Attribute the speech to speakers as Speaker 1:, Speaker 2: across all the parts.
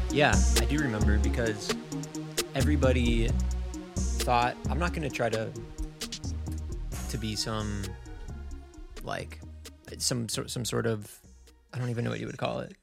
Speaker 1: Yeah, I do remember because everybody thought I'm not going to try to be some like some sort of I don't even know what you would call it.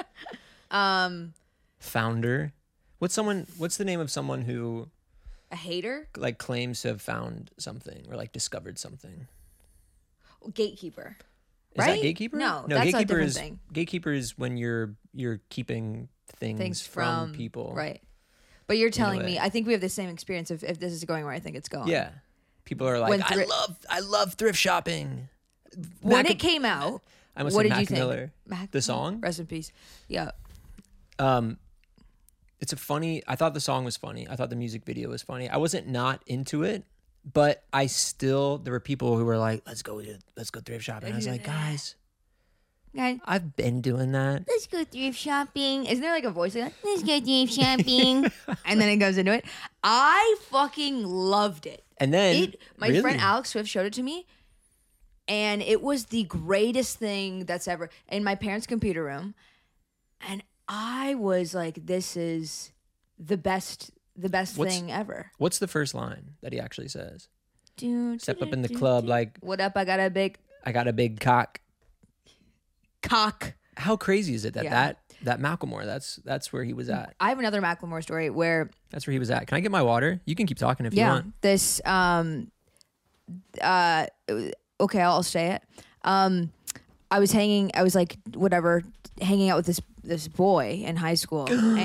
Speaker 1: Founder. What's the name of someone who
Speaker 2: a hater?
Speaker 1: Like claims to have found something or like discovered something?
Speaker 2: Gatekeeper.
Speaker 1: Is that gatekeeper?
Speaker 2: No, that's
Speaker 1: gatekeeper
Speaker 2: a different
Speaker 1: is
Speaker 2: thing.
Speaker 1: Gatekeeper is when you're keeping things from people.
Speaker 2: Right. But you're telling me, I think we have the same experience if this is going where I think it's going.
Speaker 1: Yeah. People are like, I love thrift shopping.
Speaker 2: When it came out,
Speaker 1: I must
Speaker 2: what
Speaker 1: say
Speaker 2: did
Speaker 1: Mac
Speaker 2: you think?
Speaker 1: Miller. The song?
Speaker 2: Rest in peace. Yeah.
Speaker 1: It's I thought the song was funny. I thought the music video was funny. I wasn't not into it, but there were people who were like, let's go thrift shopping. And I was like, guys, I've been doing that.
Speaker 2: Let's go thrift shopping. Isn't there like a voice like, let's go thrift shopping? And then it goes into it. I fucking loved it.
Speaker 1: And then
Speaker 2: my friend Alex Swift showed it to me, and it was the greatest thing that's ever in my parents' computer room. And I was like, this is the best thing ever.
Speaker 1: What's the first line that he actually says?
Speaker 2: Step
Speaker 1: up in the club like,
Speaker 2: what up? I got a big
Speaker 1: cock.
Speaker 2: Cock.
Speaker 1: How crazy is it that Macklemore, that's where he was at.
Speaker 2: I have another Macklemore story where
Speaker 1: that's where he was at. Can I get my water? You can keep talking if you want.
Speaker 2: This okay, I'll say it. I was hanging out with this boy in high school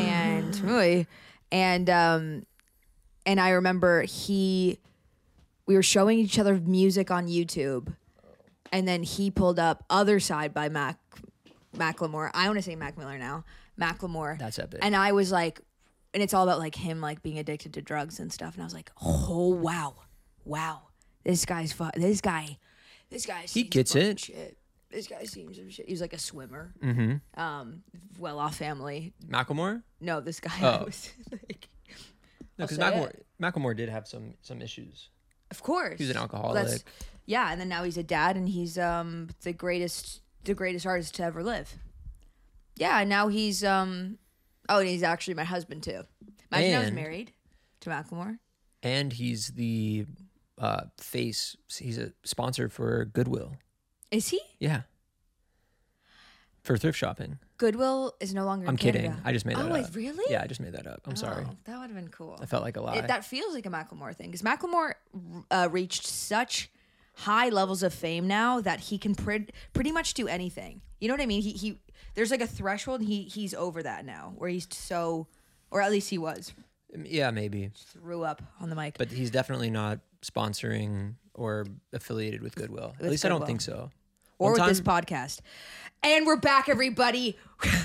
Speaker 2: and I remember we were showing each other music on YouTube, and then he pulled up Other Side by Macklemore. I want to say Mac Miller now. Macklemore.
Speaker 1: That's epic.
Speaker 2: And I was like, and it's all about like him like being addicted to drugs and stuff. And I was like, oh wow, this guy.
Speaker 1: He gets it.
Speaker 2: Shit. This guy seems some shit. He was like a swimmer.
Speaker 1: Mm-hmm.
Speaker 2: Well-off family.
Speaker 1: Macklemore?
Speaker 2: No, this guy.
Speaker 1: Oh.
Speaker 2: Was like,
Speaker 1: no, because Macklemore did have some issues.
Speaker 2: Of course,
Speaker 1: he was an alcoholic.
Speaker 2: And then now he's a dad, and he's the greatest artist to ever live. Yeah, and now he's and he's actually my husband too. Imagine I was married to Macklemore.
Speaker 1: And he's the face. He's a sponsor for Goodwill.
Speaker 2: Is he?
Speaker 1: Yeah. For thrift shopping.
Speaker 2: Goodwill is no longer.
Speaker 1: I'm
Speaker 2: in Canada.
Speaker 1: kidding. I just made that up.
Speaker 2: Oh, really?
Speaker 1: Yeah, I just made that up. I'm sorry.
Speaker 2: That would have been cool.
Speaker 1: I felt like a lie.
Speaker 2: That feels like a Macklemore thing because Macklemore reached such high levels of fame now that he can pretty much do anything. You know what I mean? He there's like a threshold. And he's over that now, where he's so, or at least he was.
Speaker 1: Yeah, maybe.
Speaker 2: Threw up on the mic.
Speaker 1: But he's definitely not sponsoring or affiliated with Goodwill. At least I don't think so.
Speaker 2: Or with this podcast. And we're back, everybody.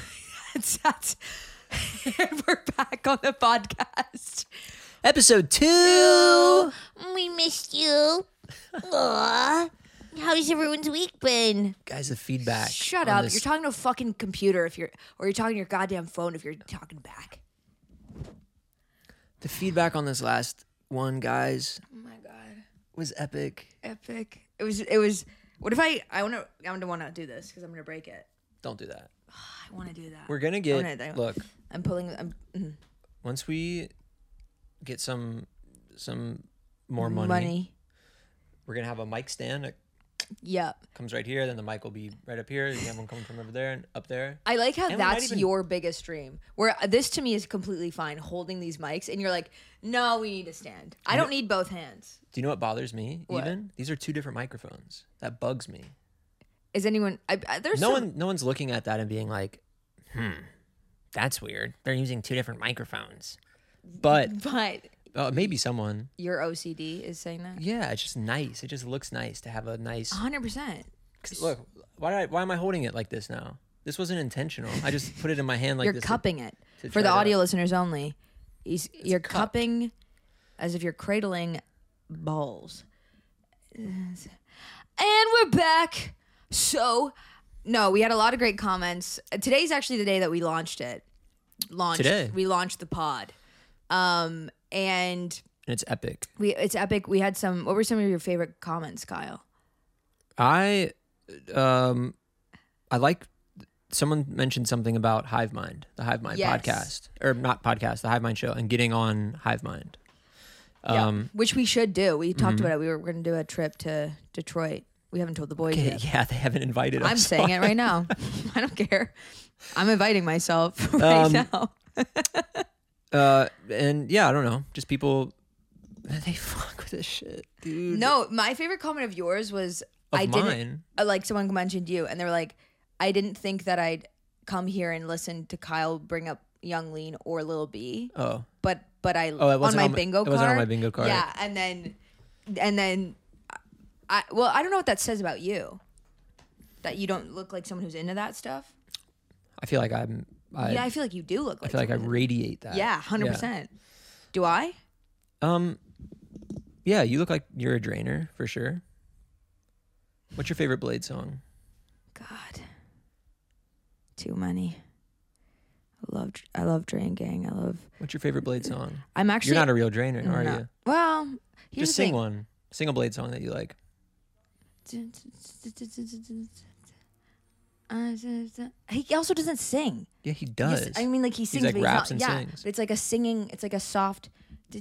Speaker 2: And we're back on the podcast.
Speaker 1: Episode 2.
Speaker 2: We missed you. Aww. How's everyone's week been?
Speaker 1: Guys, the feedback.
Speaker 2: Shut up. You're talking to a fucking computer or you're talking to your goddamn phone if you're talking back.
Speaker 1: The feedback on this last one, guys.
Speaker 2: Oh my god.
Speaker 1: Was epic.
Speaker 2: Epic. It was what if I want to do this because I'm going to break it.
Speaker 1: Don't do that.
Speaker 2: I want to do that.
Speaker 1: We're going to get look. Once we get some more money. We're going to have a mic stand that comes right here. Then the mic will be right up here. You have one coming from over there and up there.
Speaker 2: I like how that's your biggest dream. Where this to me is completely fine, holding these mics. And you're like, no, we need a stand. I don't need both hands.
Speaker 1: Do you know what bothers me?
Speaker 2: What?
Speaker 1: Even? These are two different microphones. That bugs me.
Speaker 2: Is anyone...
Speaker 1: No one's looking at that and being like, that's weird. They're using two different microphones. But maybe someone.
Speaker 2: Your OCD is saying that?
Speaker 1: Yeah, it's just nice. It just looks nice to have a nice...
Speaker 2: 100%.
Speaker 1: Look, why am I holding it like this now? This wasn't intentional. I just put it in my hand like
Speaker 2: you're
Speaker 1: this.
Speaker 2: You're cupping it. For the audio listeners only, you're cupping as if you're cradling balls. And we're back. So, no, we had a lot of great comments. Today's actually the day that we launched it.
Speaker 1: Today?
Speaker 2: We launched the pod. And
Speaker 1: it's epic.
Speaker 2: It's epic. We had some... What were some of your favorite comments, Kyle?
Speaker 1: I like someone mentioned something about Hive Mind, the Hive Mind
Speaker 2: Yes.
Speaker 1: podcast, or not podcast, the Hive Mind show, and getting on Hive Mind.
Speaker 2: Which we should do. We talked
Speaker 1: mhm.
Speaker 2: about it. We were going to do a trip to Detroit. We haven't told the boys
Speaker 1: Okay,
Speaker 2: yet.
Speaker 1: yeah, they haven't invited us.
Speaker 2: I'm saying it right now. I don't care. I'm inviting myself right now.
Speaker 1: And yeah, I don't know. Just people, they fuck with this shit, dude.
Speaker 2: No, my favorite comment of yours was
Speaker 1: Of
Speaker 2: I
Speaker 1: mine.
Speaker 2: didn't like someone mentioned you, and they were like, I didn't think that I'd come here and listen to Kyle bring up Young Lean or Lil B,
Speaker 1: Oh,
Speaker 2: but I
Speaker 1: it
Speaker 2: on
Speaker 1: wasn't
Speaker 2: my
Speaker 1: on
Speaker 2: bingo
Speaker 1: It
Speaker 2: card.
Speaker 1: wasn't on my bingo card.
Speaker 2: Yeah, and then I don't know what that says about you. That you don't look like someone who's into that stuff.
Speaker 1: I feel like
Speaker 2: Yeah, I feel like you do look
Speaker 1: I
Speaker 2: like
Speaker 1: feel like I
Speaker 2: someone.
Speaker 1: radiate that.
Speaker 2: Yeah, 100%. Do I?
Speaker 1: Yeah, you look like you're a drainer for sure. What's your favorite Blade song?
Speaker 2: God. Too many. I love Drain Gang.
Speaker 1: What's your favorite Blade song?
Speaker 2: I'm actually
Speaker 1: You're not a real drainer, are
Speaker 2: no.
Speaker 1: you?
Speaker 2: Well, here's
Speaker 1: Just
Speaker 2: the
Speaker 1: sing
Speaker 2: thing.
Speaker 1: one. Sing a Blade song that you like.
Speaker 2: He also doesn't sing.
Speaker 1: Yeah, he
Speaker 2: He
Speaker 1: does.
Speaker 2: just- I mean, like he sings,
Speaker 1: like
Speaker 2: but he's
Speaker 1: raps
Speaker 2: not,
Speaker 1: and
Speaker 2: yeah,
Speaker 1: sings.
Speaker 2: but it's like a singing. It's like a soft.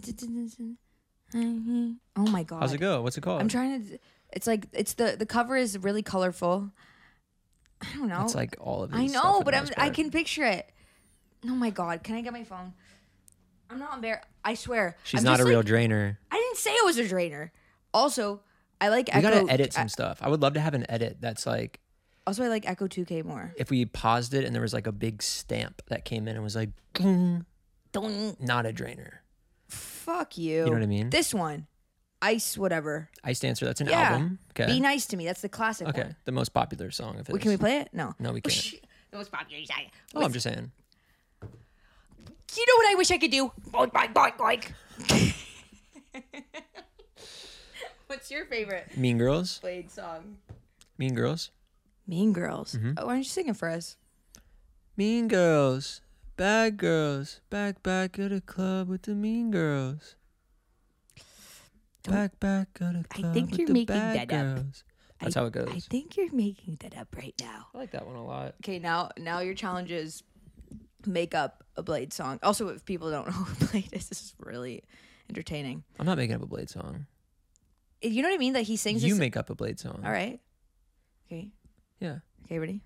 Speaker 2: Oh my god!
Speaker 1: How's it go? What's it called?
Speaker 2: I'm trying to. It's like it's the cover is really colorful. I don't know.
Speaker 1: It's like all of his
Speaker 2: I
Speaker 1: stuff
Speaker 2: know,
Speaker 1: for the
Speaker 2: but
Speaker 1: most
Speaker 2: I
Speaker 1: part.
Speaker 2: can picture it. Oh my god! Can I get my phone? I'm not embarrassed. I swear.
Speaker 1: She's
Speaker 2: I'm
Speaker 1: not a
Speaker 2: just
Speaker 1: real
Speaker 2: like-
Speaker 1: drainer.
Speaker 2: I didn't say I was a drainer. Also, I like
Speaker 1: We
Speaker 2: Echo.
Speaker 1: gotta edit some stuff. I would love to have an edit that's like
Speaker 2: Also, I like Echo 2K more.
Speaker 1: if we paused it and there was like a big stamp that came in and was like, "Ding,"
Speaker 2: Don't.
Speaker 1: not a drainer.
Speaker 2: Fuck you.
Speaker 1: You know what I mean?
Speaker 2: This one, Ice, whatever.
Speaker 1: Ice Dancer, that's an
Speaker 2: Yeah.
Speaker 1: album. Okay.
Speaker 2: Be nice to me. That's the classic
Speaker 1: Okay.
Speaker 2: one.
Speaker 1: The most popular song of his.
Speaker 2: Can we play it? No.
Speaker 1: No, we
Speaker 2: Oh,
Speaker 1: can't.
Speaker 2: The most popular song.
Speaker 1: Oh, I'm just saying.
Speaker 2: You know what I wish I could do? Boink, boink, boink, boink. What's your favorite
Speaker 1: Mean Girls.
Speaker 2: Blade song?
Speaker 1: Mean Girls.
Speaker 2: Mean Girls.
Speaker 1: Mm-hmm.
Speaker 2: Oh, why don't you sing it for us?
Speaker 1: Mean Girls. Bad girls. Back at the club with the mean girls. Back at the club
Speaker 2: think
Speaker 1: with
Speaker 2: you're
Speaker 1: the
Speaker 2: making
Speaker 1: bad
Speaker 2: that up.
Speaker 1: girls. That's how it goes.
Speaker 2: I think you're making that up right now.
Speaker 1: I like that one a lot.
Speaker 2: Okay, now your challenge is make up a Blade song. Also, if people don't know who Blade is, this is really entertaining.
Speaker 1: I'm not making up a Blade song.
Speaker 2: You know what I mean? That he sings.
Speaker 1: You
Speaker 2: this-
Speaker 1: make up a Blade song.
Speaker 2: All right. Okay.
Speaker 1: Yeah.
Speaker 2: Okay. Ready?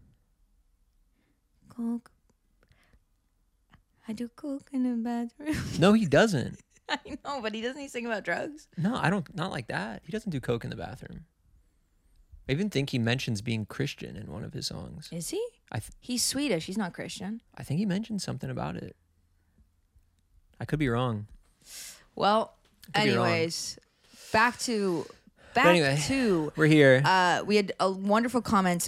Speaker 2: Coke. I do coke in the bathroom.
Speaker 1: No, he doesn't.
Speaker 2: I know, but he doesn't sing about drugs.
Speaker 1: No, I don't. Not like that. He doesn't do coke in the bathroom. I even think he mentions being Christian in one of his songs.
Speaker 2: Is he?
Speaker 1: I th-
Speaker 2: He's Swedish. He's not Christian.
Speaker 1: I think he mentioned something about it. I could be wrong.
Speaker 2: Well,
Speaker 1: Could be wrong.
Speaker 2: anyways, back to
Speaker 1: anyway. We're here.
Speaker 2: we had a wonderful comments.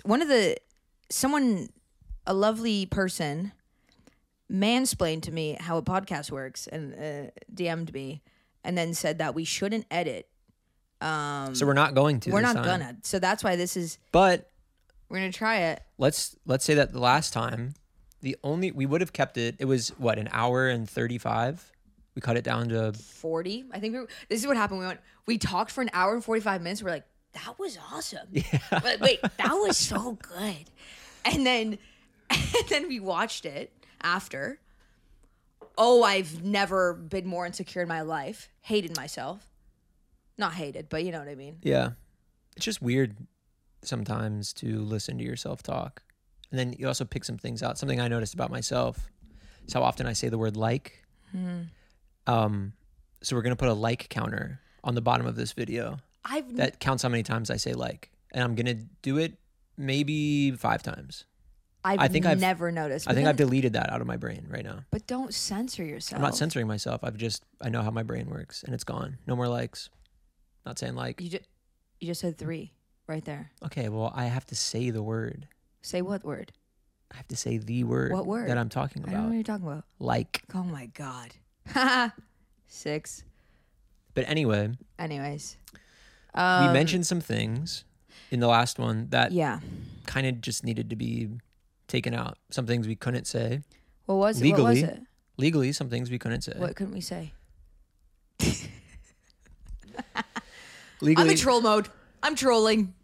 Speaker 2: A lovely person mansplained to me how a podcast works and DM'd me and then said that we shouldn't edit.
Speaker 1: So we're not going to.
Speaker 2: We're
Speaker 1: this
Speaker 2: not
Speaker 1: time.
Speaker 2: gonna. So that's why this is,
Speaker 1: But
Speaker 2: we're gonna try it.
Speaker 1: let's say that the last time, we would have kept it. It was what, an hour and 35. We cut it down to
Speaker 2: 40. I think this is what happened. We talked for an hour and 45 minutes. We're like, that was awesome. Yeah. But wait, that was so good. And then we watched it after. Oh, I've never been more insecure in my life. Hated myself. Not hated, but you know what I mean.
Speaker 1: yeah. It's just weird sometimes to listen to yourself talk, and then you also pick some things out. Something I noticed about myself is how often I say the word like. So we're gonna put a like counter on the bottom of this video that counts how many times I say like, and I'm gonna do it maybe 5 times.
Speaker 2: I've
Speaker 1: I've
Speaker 2: never noticed.
Speaker 1: I think I've deleted that out of my brain right now.
Speaker 2: But don't censor yourself.
Speaker 1: I'm not censoring myself. I know how my brain works, and it's gone. No more likes. Not saying like.
Speaker 2: You just said 3 right there.
Speaker 1: Okay, well, I have to say the word.
Speaker 2: Say what word?
Speaker 1: I have to say the word.
Speaker 2: What word?
Speaker 1: that I'm talking
Speaker 2: I don't know
Speaker 1: about.
Speaker 2: what you're talking about.
Speaker 1: Like.
Speaker 2: Oh my god. 6.
Speaker 1: But anyway,
Speaker 2: Anyways.
Speaker 1: we mentioned some things in the last one that
Speaker 2: Yeah.
Speaker 1: kind of just needed to be taken out. Some things we couldn't say.
Speaker 2: What was it?
Speaker 1: Legally.
Speaker 2: What was it?
Speaker 1: Legally, some things we couldn't say.
Speaker 2: What couldn't we say?
Speaker 1: Legally,
Speaker 2: I'm in troll mode. I'm trolling.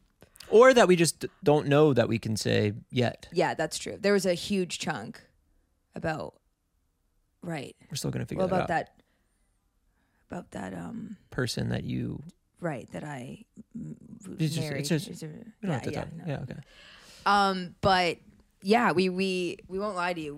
Speaker 1: Or that we just don't know that we can say yet.
Speaker 2: Yeah, that's true. There was a huge chunk about, right.
Speaker 1: We're still going to figure
Speaker 2: Well,
Speaker 1: that out.
Speaker 2: About that
Speaker 1: person that you...
Speaker 2: Right, that I
Speaker 1: It's
Speaker 2: married.
Speaker 1: just- we don't have to talk.
Speaker 2: no.
Speaker 1: Yeah, okay.
Speaker 2: But yeah, we won't lie to you.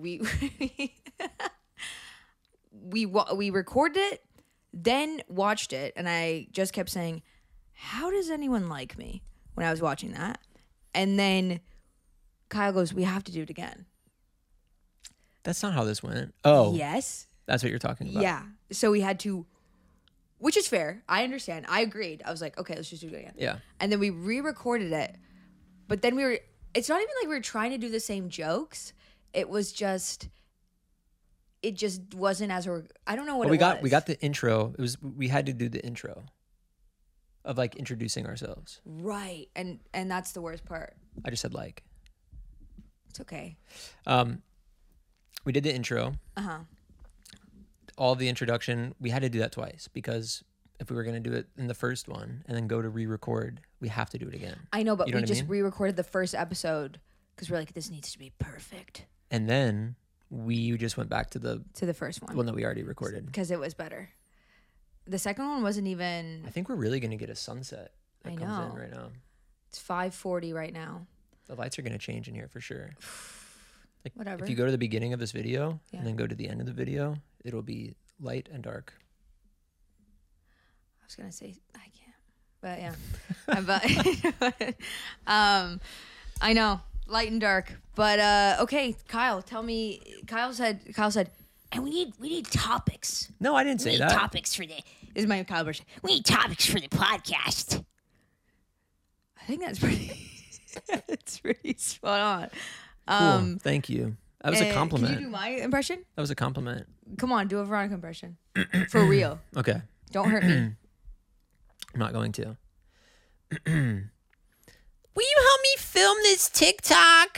Speaker 2: We recorded it, then watched it, and I just kept saying, "How does anyone like me?" when I was watching that. And then Kyle goes, "We have to do it again."
Speaker 1: That's not how this went. Oh,
Speaker 2: Yes.
Speaker 1: that's what you're talking about.
Speaker 2: Yeah. So we had to, which is fair. I understand. I agreed. I was like, okay, let's just do it again.
Speaker 1: Yeah.
Speaker 2: And then we re-recorded it. But then it's not even like we were trying to do the same jokes. It just wasn't as I don't know what
Speaker 1: Well,
Speaker 2: it was.
Speaker 1: we got the intro. We had to do the intro of like introducing ourselves.
Speaker 2: Right. And that's the worst part.
Speaker 1: I just said like.
Speaker 2: It's okay.
Speaker 1: We did the intro.
Speaker 2: Uh-huh.
Speaker 1: All the introduction, we had to do that twice because if we were going to do it in the first one and then go to re-record, we have to do it again.
Speaker 2: I know, but
Speaker 1: You know
Speaker 2: we
Speaker 1: what I
Speaker 2: just
Speaker 1: mean?
Speaker 2: re-recorded the first episode because we're like, this needs to be perfect
Speaker 1: And then we just went back to the
Speaker 2: to the first one
Speaker 1: one that we already recorded.
Speaker 2: because it was better. The second one wasn't even.
Speaker 1: I think we're really going to get a sunset that
Speaker 2: I
Speaker 1: comes
Speaker 2: know.
Speaker 1: in right now.
Speaker 2: It's 5:40 right now.
Speaker 1: The lights are going to change in here for sure. Like
Speaker 2: Whatever.
Speaker 1: if you go to the beginning of this video
Speaker 2: Yeah.
Speaker 1: and then go to the end of the video, it'll be light and dark.
Speaker 2: I was gonna say I can't, but yeah. but I know light and dark, but okay. Kyle, tell me. Kyle said, and we need topics.
Speaker 1: No, I didn't say
Speaker 3: We need
Speaker 1: that.
Speaker 3: topics for the.
Speaker 2: Is my Kyle version?
Speaker 3: We need topics for the podcast.
Speaker 2: I think that's pretty. It's pretty spot on.
Speaker 1: Cool. Thank you. That was a
Speaker 2: and
Speaker 1: compliment.
Speaker 2: Can you do my impression?
Speaker 1: That was a compliment.
Speaker 2: Come on, do a Veronica impression for real.
Speaker 1: Okay.
Speaker 2: Don't hurt me.
Speaker 1: I'm not going to. Will you help me film this TikTok?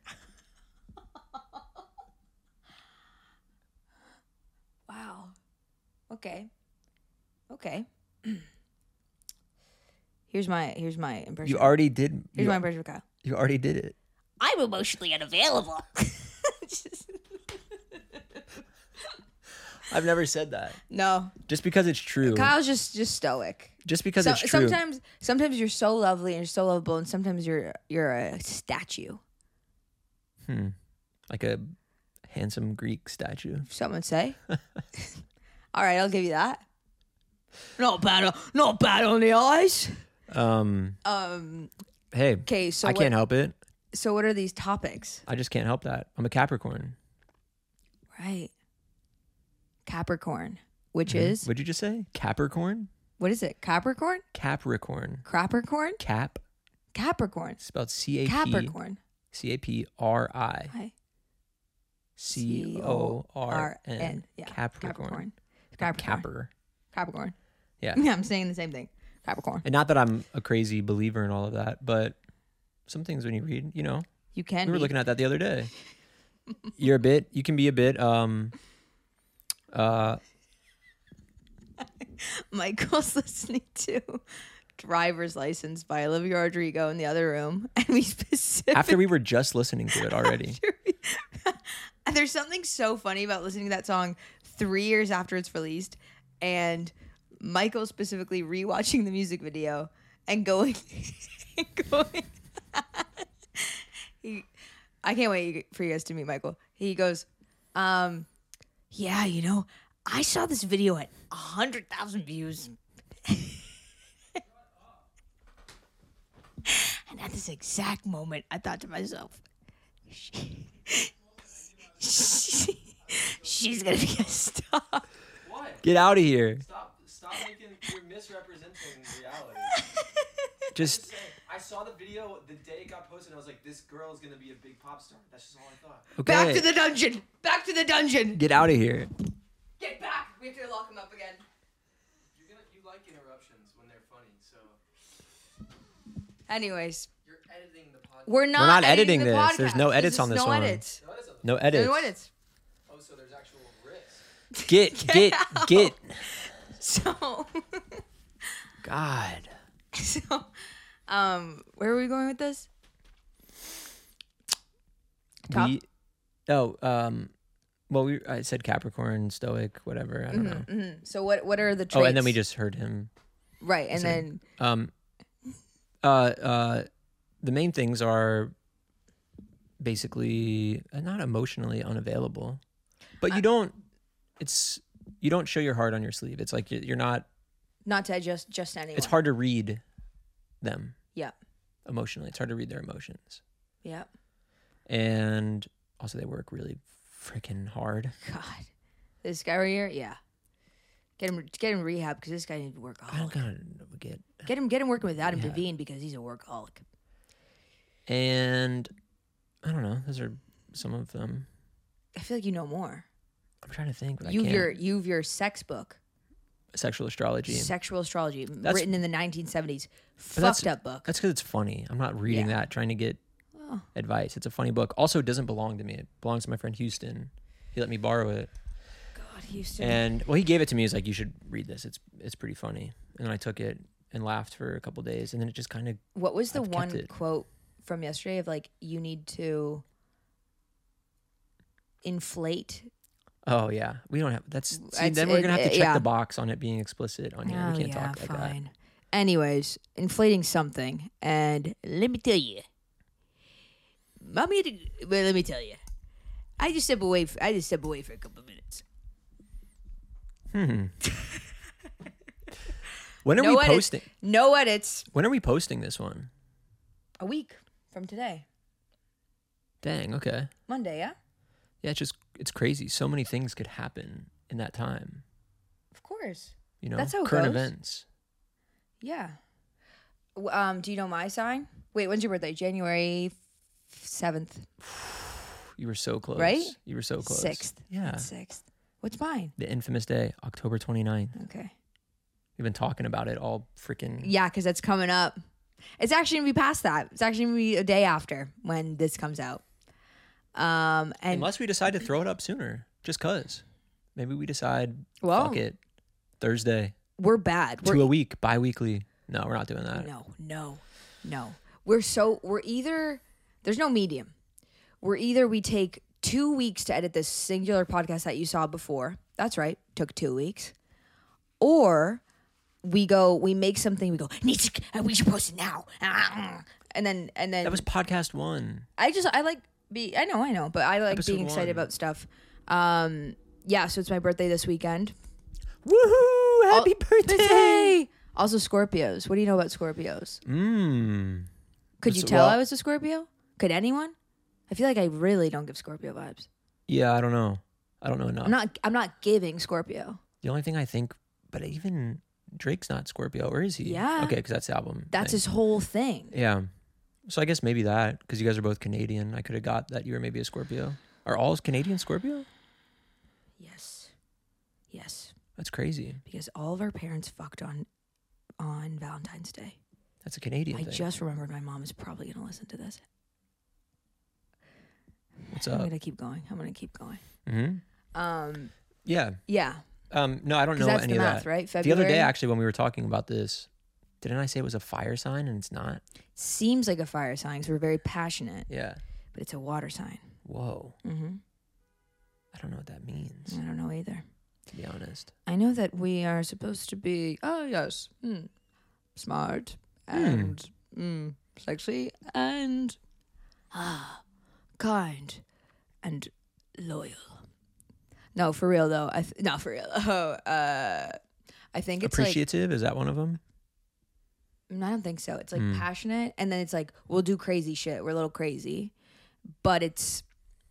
Speaker 2: Wow. Okay. Here's my impression.
Speaker 1: You already did.
Speaker 2: Here's
Speaker 1: You,
Speaker 2: my impression of Kyle.
Speaker 1: you already did it.
Speaker 3: I'm emotionally unavailable.
Speaker 1: I've never said that.
Speaker 2: No,
Speaker 1: Just because it's true.
Speaker 2: Kyle's just stoic.
Speaker 1: Just because it's true.
Speaker 2: Sometimes you're so lovely and you're so lovable, and sometimes you're a statue.
Speaker 1: Like a handsome Greek statue.
Speaker 2: Some would say. All right, I'll give you that.
Speaker 3: Not bad on the eyes.
Speaker 1: Hey,
Speaker 2: Okay, so
Speaker 1: I can't help it.
Speaker 2: So what are these topics?
Speaker 1: I just can't help that. I'm a Capricorn.
Speaker 2: Right. Capricorn, which is
Speaker 1: What'd you just say? Capricorn?
Speaker 2: what is it? Capricorn?
Speaker 1: Capricorn.
Speaker 2: Capricorn? Capricorn.
Speaker 1: Spelled C-A-P.
Speaker 2: Capricorn.
Speaker 1: C-A-P-R-I.
Speaker 2: Hi.
Speaker 1: C-O-R-N.
Speaker 2: Yeah.
Speaker 1: Capricorn.
Speaker 2: Capricorn.
Speaker 1: Capper.
Speaker 2: Capricorn.
Speaker 1: Yeah.
Speaker 2: Yeah, I'm saying the same thing. Capricorn.
Speaker 1: And not that I'm a crazy believer in all of that, but some things when you read, you know,
Speaker 2: You can
Speaker 1: we were
Speaker 2: be.
Speaker 1: looking at that the other day. You can be a bit,
Speaker 2: Michael's listening to Driver's License by Olivia Rodrigo in the other room, and we specifically.
Speaker 1: after we were just listening to it already.
Speaker 2: There's something so funny about listening to that song 3 years after it's released, and Michael specifically rewatching the music video and going. I can't wait for you guys to meet Michael. He goes,
Speaker 3: Yeah, you know, I saw this video at 100,000 views. And at this exact moment, I thought to myself, she's gonna be a star.
Speaker 1: Get out of here.
Speaker 4: Stop making. You're misrepresenting reality.
Speaker 1: Just
Speaker 4: I saw the video the day it got posted. And I was like, this girl is gonna be a big pop star. That's just all I thought.
Speaker 1: okay.
Speaker 2: "Back to the dungeon! Back to the dungeon!
Speaker 1: Get out of here.
Speaker 2: Get back! We have to lock him up again."
Speaker 4: You like interruptions when they're funny, so
Speaker 2: Anyways,
Speaker 4: you're editing the podcast.
Speaker 2: we're not.
Speaker 1: We're not editing
Speaker 2: the
Speaker 1: this.
Speaker 2: podcast.
Speaker 1: There's no edits
Speaker 2: is
Speaker 1: on this
Speaker 2: no
Speaker 1: one.
Speaker 2: Edits.
Speaker 4: No, it isn't.
Speaker 1: No edits.
Speaker 2: No edits.
Speaker 4: Oh, so there's actual risk.
Speaker 1: Get.
Speaker 2: So,
Speaker 1: God.
Speaker 2: so, Where are we going with this? Top?
Speaker 1: I said Capricorn, Stoic, whatever. I don't know.
Speaker 2: So what are the traits?
Speaker 1: Oh, and then we just heard him.
Speaker 2: right, and
Speaker 1: say-
Speaker 2: then
Speaker 1: The main things are basically not emotionally unavailable, but you don't show your heart on your sleeve. It's like you're not.
Speaker 2: not to just anyone.
Speaker 1: It's hard to read them
Speaker 2: Yeah,
Speaker 1: emotionally. It's hard to read their emotions,
Speaker 2: yeah.
Speaker 1: and also they work really freaking hard.
Speaker 2: God, this guy right here. Yeah, get him rehab because this guy needs to work.
Speaker 1: I don't gotta
Speaker 2: Get him working with Adam
Speaker 1: Yeah.
Speaker 2: Devine because he's a workaholic.
Speaker 1: And I don't know. Those are some of them.
Speaker 2: I feel like you know more.
Speaker 1: I'm trying to think. But I
Speaker 2: You've
Speaker 1: can't.
Speaker 2: your sex book,
Speaker 1: Sexual astrology.
Speaker 2: Sexual Astrology,
Speaker 1: That's-
Speaker 2: written in the 1970s.
Speaker 1: that's-
Speaker 2: Fucked up book.
Speaker 1: That's because it's funny. I'm not reading
Speaker 2: Yeah.
Speaker 1: that trying to get
Speaker 2: Oh.
Speaker 1: advice. It's a funny book. Also, it doesn't belong to me. It belongs to my friend Houston. He let me borrow it,
Speaker 2: God, Houston.
Speaker 1: and he gave it to me. He's like, "You should read this. It's pretty funny." And then I took it and laughed for a couple days, and then it just kind of
Speaker 2: What was the
Speaker 1: I've kept
Speaker 2: one
Speaker 1: it.
Speaker 2: quote from yesterday of like you need to inflate?
Speaker 1: Oh yeah, we don't have. That's
Speaker 2: It's-
Speaker 1: then we're gonna have to check
Speaker 2: yeah.
Speaker 1: the box on it being explicit on here.
Speaker 2: Oh,
Speaker 1: We can't
Speaker 2: yeah,
Speaker 1: talk like that.
Speaker 2: fine. Anyways, inflating something, and let me tell you, let me tell you, I just step away. I just step away for a couple minutes.
Speaker 1: When are
Speaker 2: No
Speaker 1: we
Speaker 2: edits.
Speaker 1: posting?
Speaker 2: No edits.
Speaker 1: When are we posting this one?
Speaker 2: A week from today,
Speaker 1: Dang. Okay.
Speaker 2: Monday. Yeah,
Speaker 1: Yeah, it's crazy. So many things could happen in that time.
Speaker 2: of course.
Speaker 1: You know,
Speaker 2: That's how it
Speaker 1: current
Speaker 2: goes.
Speaker 1: events.
Speaker 2: Yeah. Do you know my sign? Wait, when's your birthday? January 7th.
Speaker 1: You were so close.
Speaker 2: Right?
Speaker 1: You were so close.
Speaker 2: 6th.
Speaker 1: Yeah.
Speaker 2: 6th. What's mine?
Speaker 1: The infamous day, October 29th.
Speaker 2: Okay.
Speaker 1: We've been talking about it all freaking.
Speaker 2: Yeah, because it's coming up. It's actually going to be past that. It's actually going to be a day after when this comes out. And
Speaker 1: Unless we decide to throw it up sooner, just cause. Maybe we decide,
Speaker 2: Well-
Speaker 1: fuck it, Thursday,
Speaker 2: we're bad.
Speaker 1: to a week, bi-weekly. No, we're not doing that.
Speaker 2: No. We're either, there's no medium. We take 2 weeks to edit this singular podcast that you saw before. That's right. Took 2 weeks. Or we make something, we should post it now. And then
Speaker 1: That was podcast 1.
Speaker 2: I know, but I like
Speaker 1: Episode
Speaker 2: being excited
Speaker 1: 1.
Speaker 2: about stuff. Yeah, so it's my birthday this weekend.
Speaker 1: Woohoo! Happy birthday!
Speaker 2: Also Scorpios. What do you know about Scorpios? Could you
Speaker 1: So-
Speaker 2: tell
Speaker 1: well-
Speaker 2: I was a Scorpio? Could anyone? I feel like I really don't give Scorpio vibes.
Speaker 1: Yeah, I don't know. I don't know enough.
Speaker 2: I'm not giving Scorpio.
Speaker 1: The only thing I think, but even Drake's not Scorpio, or is he?
Speaker 2: Yeah.
Speaker 1: Okay, because that's the album.
Speaker 2: That's
Speaker 1: thing.
Speaker 2: his whole thing.
Speaker 1: Yeah. So I guess maybe that, because you guys are both Canadian. I could have got that you were maybe a Scorpio. Are all Canadian Scorpio?
Speaker 2: Yes.
Speaker 1: That's crazy.
Speaker 2: Because all of our parents fucked on Valentine's Day.
Speaker 1: That's a Canadian
Speaker 2: I
Speaker 1: thing.
Speaker 2: just remembered my mom is probably going to listen to this.
Speaker 1: What's
Speaker 2: I'm
Speaker 1: up?
Speaker 2: going to keep going.
Speaker 1: Mm-hmm. Yeah.
Speaker 2: Yeah.
Speaker 1: No, I don't
Speaker 2: Because
Speaker 1: know
Speaker 2: that's
Speaker 1: any
Speaker 2: the
Speaker 1: of
Speaker 2: math,
Speaker 1: that.
Speaker 2: right?
Speaker 1: The
Speaker 2: February.
Speaker 1: other day, actually, when we were talking about this, didn't I say it was a fire sign and it's not?
Speaker 2: Seems like a fire sign because we're very passionate,
Speaker 1: Yeah.
Speaker 2: but it's a water sign.
Speaker 1: Whoa.
Speaker 2: Mm-hmm.
Speaker 1: I don't know what that means,
Speaker 2: I don't know either.
Speaker 1: to be honest.
Speaker 2: I know that we are supposed to be, smart and sexy and kind and loyal. No, for real though. Not for real. I think it's
Speaker 1: Appreciative, is that one of them?
Speaker 2: I don't think so. It's like passionate, and then it's like we'll do crazy shit. We're a little crazy, but it's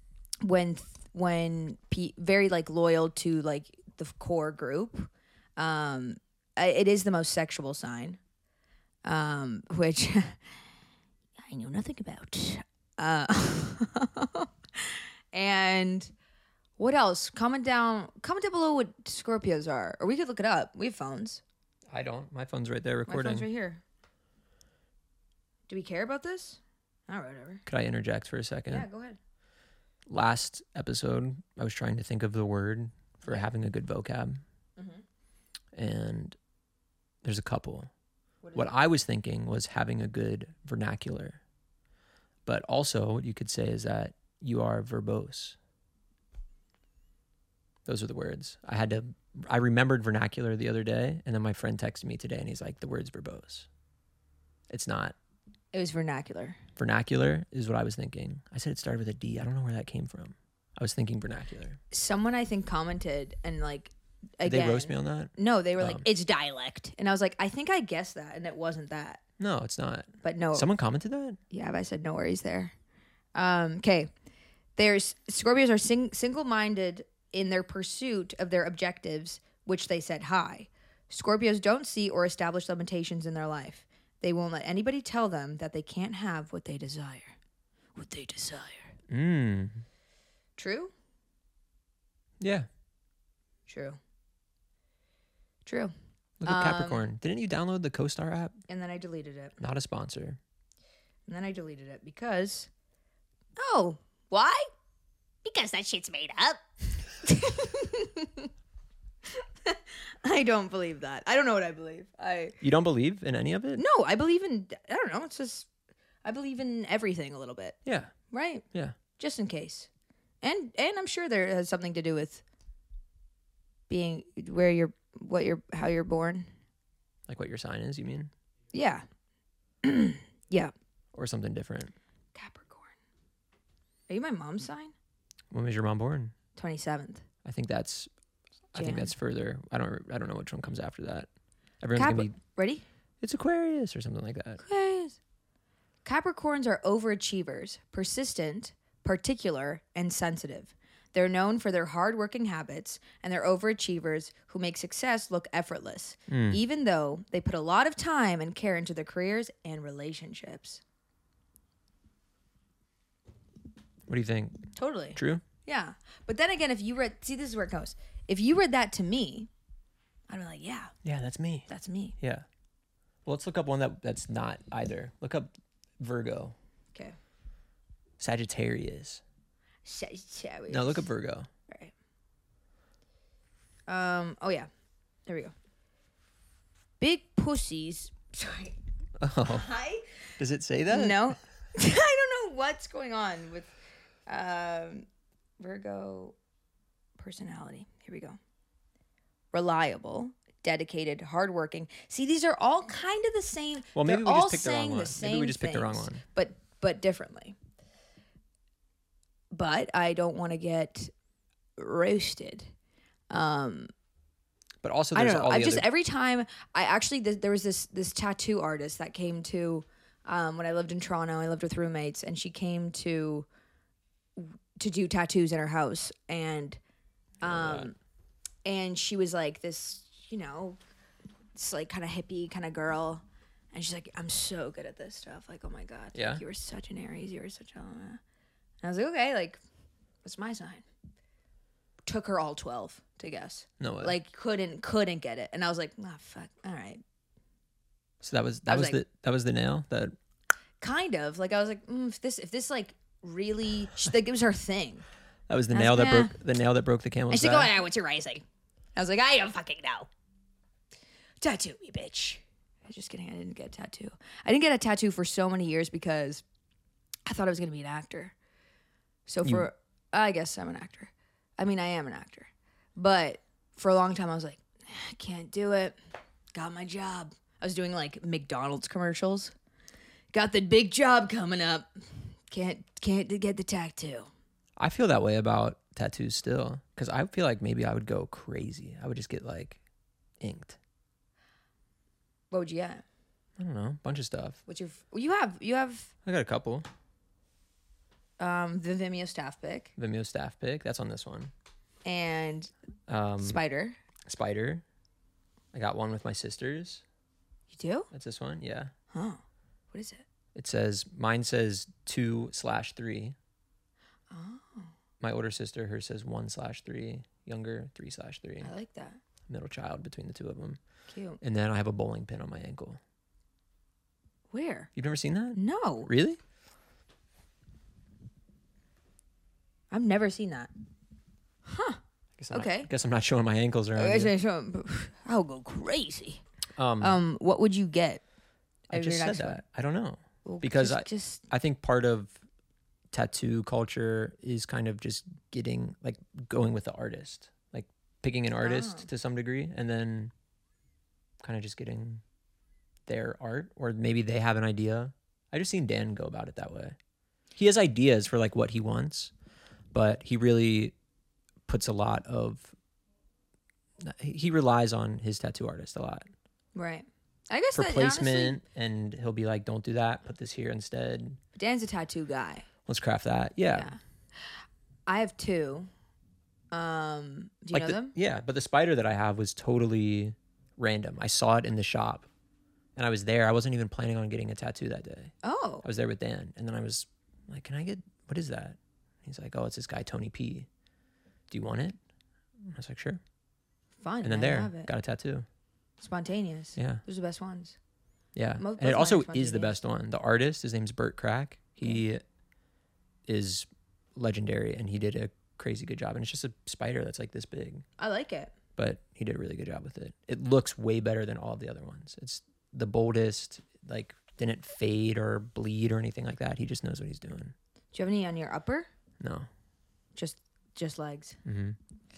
Speaker 2: when very like loyal to like the core group. It is the most sexual sign, which I know nothing about. And what else? Comment down below what Scorpios are, or we could look it up. We have phones.
Speaker 1: I don't. My phone's right there
Speaker 2: My
Speaker 1: recording.
Speaker 2: phone's right here. Do we care about this? Oh, whatever.
Speaker 1: Could I interject for a second?
Speaker 2: Yeah, go ahead.
Speaker 1: Last episode, I was trying to think of the word for having a good vocab.
Speaker 2: Mhm.
Speaker 1: And there's a couple. What I was thinking was having a good vernacular. But also what you could say is that you are verbose. Those are the words. I remembered vernacular the other day, and then my friend texted me today, and he's like, the word's verbose. It's not.
Speaker 2: It was vernacular.
Speaker 1: Vernacular is what I was thinking. I said it started with a D. I don't know where that came from. I was thinking vernacular.
Speaker 2: Someone I think commented and like
Speaker 1: Did
Speaker 2: again.
Speaker 1: they roast me on that?
Speaker 2: No, they were like,
Speaker 1: Um,
Speaker 2: it's dialect. And I was like, I think I guessed that and it wasn't that.
Speaker 1: No, it's not.
Speaker 2: But no.
Speaker 1: Someone commented that?
Speaker 2: Yeah, but I said no worries there. Okay. Scorpios are single-minded in their pursuit of their objectives, which they set high. Scorpios don't see or establish limitations in their life. They won't let anybody tell them that they can't have what they desire. What they desire. True?
Speaker 1: Yeah.
Speaker 2: True. True.
Speaker 1: Look at Capricorn. Didn't you download the CoStar app?
Speaker 2: And then I deleted it.
Speaker 1: Not a sponsor.
Speaker 2: And then I deleted it because... Oh, why?
Speaker 3: Because that shit's made up.
Speaker 2: I don't believe that. I don't know what I believe.
Speaker 1: You don't believe in any of it?
Speaker 2: No, I believe in, I don't know. It's just, I believe in everything a little bit,
Speaker 1: Yeah.
Speaker 2: right?
Speaker 1: Yeah.
Speaker 2: Just in case. And I'm sure there has something to do with being how you're born.
Speaker 1: Like what your sign is, you mean?
Speaker 2: Yeah. Yeah.
Speaker 1: Or something different?
Speaker 2: Capricorn. Are you my mom's sign?
Speaker 1: When was your mom born?
Speaker 2: 27th.
Speaker 1: I think that's
Speaker 2: Jan.
Speaker 1: further. I don't know which one comes after that. Everyone's gonna be
Speaker 2: Ready?
Speaker 1: it's Aquarius or something like that.
Speaker 2: Aquarius. Capricorns are overachievers, persistent, particular, and sensitive. They're known for their hardworking habits, and they're overachievers who make success look effortless, even though they put a lot of time and care into their careers and relationships.
Speaker 1: What do you think?
Speaker 2: Totally.
Speaker 1: True?
Speaker 2: Yeah. But then again, if you read, see, this is where it goes. If you read that to me, I'd be like, yeah,
Speaker 1: Yeah, that's me.
Speaker 2: that's me.
Speaker 1: Yeah. Well, let's look up one that's not either. Look up Virgo.
Speaker 2: Okay.
Speaker 1: Sagittarius.
Speaker 2: Sagittarius.
Speaker 1: No, look up Virgo.
Speaker 2: Right. Oh yeah. There we go. Big pussies. Sorry.
Speaker 1: Oh.
Speaker 2: Hi.
Speaker 1: Does it say that?
Speaker 2: No. I don't know what's going on with Virgo personality. Here we go. Reliable, dedicated, hardworking. See, these are all kind of the same.
Speaker 1: Well, maybe
Speaker 2: They're
Speaker 1: we
Speaker 2: all
Speaker 1: just picked the wrong
Speaker 2: saying
Speaker 1: one.
Speaker 2: the same
Speaker 1: Maybe we just picked the wrong
Speaker 2: things,
Speaker 1: one.
Speaker 2: but differently. But I don't want to get roasted.
Speaker 1: But also
Speaker 2: I
Speaker 1: there's
Speaker 2: don't know.
Speaker 1: all the
Speaker 2: I've just
Speaker 1: other
Speaker 2: every time I actually there was this tattoo artist that came to when I lived in Toronto. I lived with roommates, and she came to do tattoos in her house, and she was like this, this like kind of hippie kind of girl, and she's like, I'm so good at this stuff. Like, oh my god, like,
Speaker 1: Yeah.
Speaker 2: you were such an Aries. You were such a. And I was like, okay, like, what's my sign? Took her all 12 to guess.
Speaker 1: No way.
Speaker 2: Like couldn't get it, and I was like, ah, fuck, all right,
Speaker 1: So that was
Speaker 2: I was
Speaker 1: that was the nail that
Speaker 2: kind of like I was like, if this like really, like it was her thing.
Speaker 1: that was the
Speaker 2: I was
Speaker 1: nail
Speaker 2: like,
Speaker 1: that broke the camel's
Speaker 2: And she's like,
Speaker 1: back.
Speaker 2: oh, yeah, what's your rising? I was like, I don't fucking know. Tattoo me, bitch. Just kidding. I didn't get a tattoo. I didn't get a tattoo for so many years because I thought I was gonna be an actor. So I guess I'm an actor. I mean, I am an actor. But for a long time, I was like, I can't do it. Got my job. I was doing like McDonald's commercials. Got the big job coming up. Can't get the tattoo.
Speaker 1: I feel that way about tattoos still because I feel like maybe I would go crazy. I would just get like inked.
Speaker 2: What would you get?
Speaker 1: I don't know, a bunch of stuff.
Speaker 2: What's your? You have
Speaker 1: I got a couple.
Speaker 2: the Vimeo staff pick
Speaker 1: Vimeo staff pick. That's on this one.
Speaker 2: and
Speaker 1: Spider.
Speaker 2: Spider.
Speaker 1: I got one with my sisters.
Speaker 2: You do?
Speaker 1: That's this one. Yeah.
Speaker 2: Huh? What is it?
Speaker 1: Mine says 2/3. Oh. My older sister, hers says 1/3. Younger, 3/3.
Speaker 2: I like that.
Speaker 1: Middle child between the two of them.
Speaker 2: Cute.
Speaker 1: And then I have a bowling pin on my ankle.
Speaker 2: Where?
Speaker 1: You've never seen that?
Speaker 2: No,
Speaker 1: Really?
Speaker 2: I've never seen that. Okay.
Speaker 1: I guess I'm not showing my ankles around. Here.
Speaker 2: I'll go crazy.
Speaker 1: Um,
Speaker 2: What would you get?
Speaker 1: I
Speaker 2: Your
Speaker 1: just said
Speaker 2: next
Speaker 1: that.
Speaker 2: one.
Speaker 1: I don't know.
Speaker 2: Well,
Speaker 1: Because
Speaker 2: just
Speaker 1: I think part of tattoo culture is kind of just getting like going with the artist, like picking an artist to some degree, and then kind of just getting their art, or maybe they have an idea. I just seen Dan go about it that way. He has ideas for like what he wants, but he really puts a lot of. He relies on his tattoo artist a lot
Speaker 2: right. I guess
Speaker 1: for
Speaker 2: that,
Speaker 1: placement, and he'll be like, "Don't do that. Put this here instead.
Speaker 2: Honestly, Dan's a tattoo guy.
Speaker 1: Let's craft that." Yeah.
Speaker 2: I have two. Do you
Speaker 1: Like
Speaker 2: know them?
Speaker 1: Yeah, but the spider that I have was totally random. I saw it in the shop, and I was there. I wasn't even planning on getting a tattoo that day.
Speaker 2: Oh,
Speaker 1: I was there with Dan, and then I was like, "Can I get, what is that?" He's like, "Oh, it's this guy Tony P. Do you want it?" I was like, "Sure."
Speaker 2: fun.
Speaker 1: And then
Speaker 2: I
Speaker 1: there,
Speaker 2: love it.
Speaker 1: got a tattoo.
Speaker 2: Spontaneous.
Speaker 1: Yeah,
Speaker 2: Those are the best ones.
Speaker 1: yeah.
Speaker 2: Both
Speaker 1: And it
Speaker 2: mine
Speaker 1: also
Speaker 2: are
Speaker 1: is the
Speaker 2: spontaneous.
Speaker 1: best one. The artist, his name's Burt Crack. He is legendary, and he did a crazy good job. And it's just a spider that's like this big.
Speaker 2: I like it.
Speaker 1: But he did a really good job with it. It looks way better than all of the other ones. It's the boldest, like didn't fade or bleed or anything like that. He just knows what he's doing.
Speaker 2: Do you have any on your upper?
Speaker 1: No.
Speaker 2: Just legs.
Speaker 1: Mm-hmm.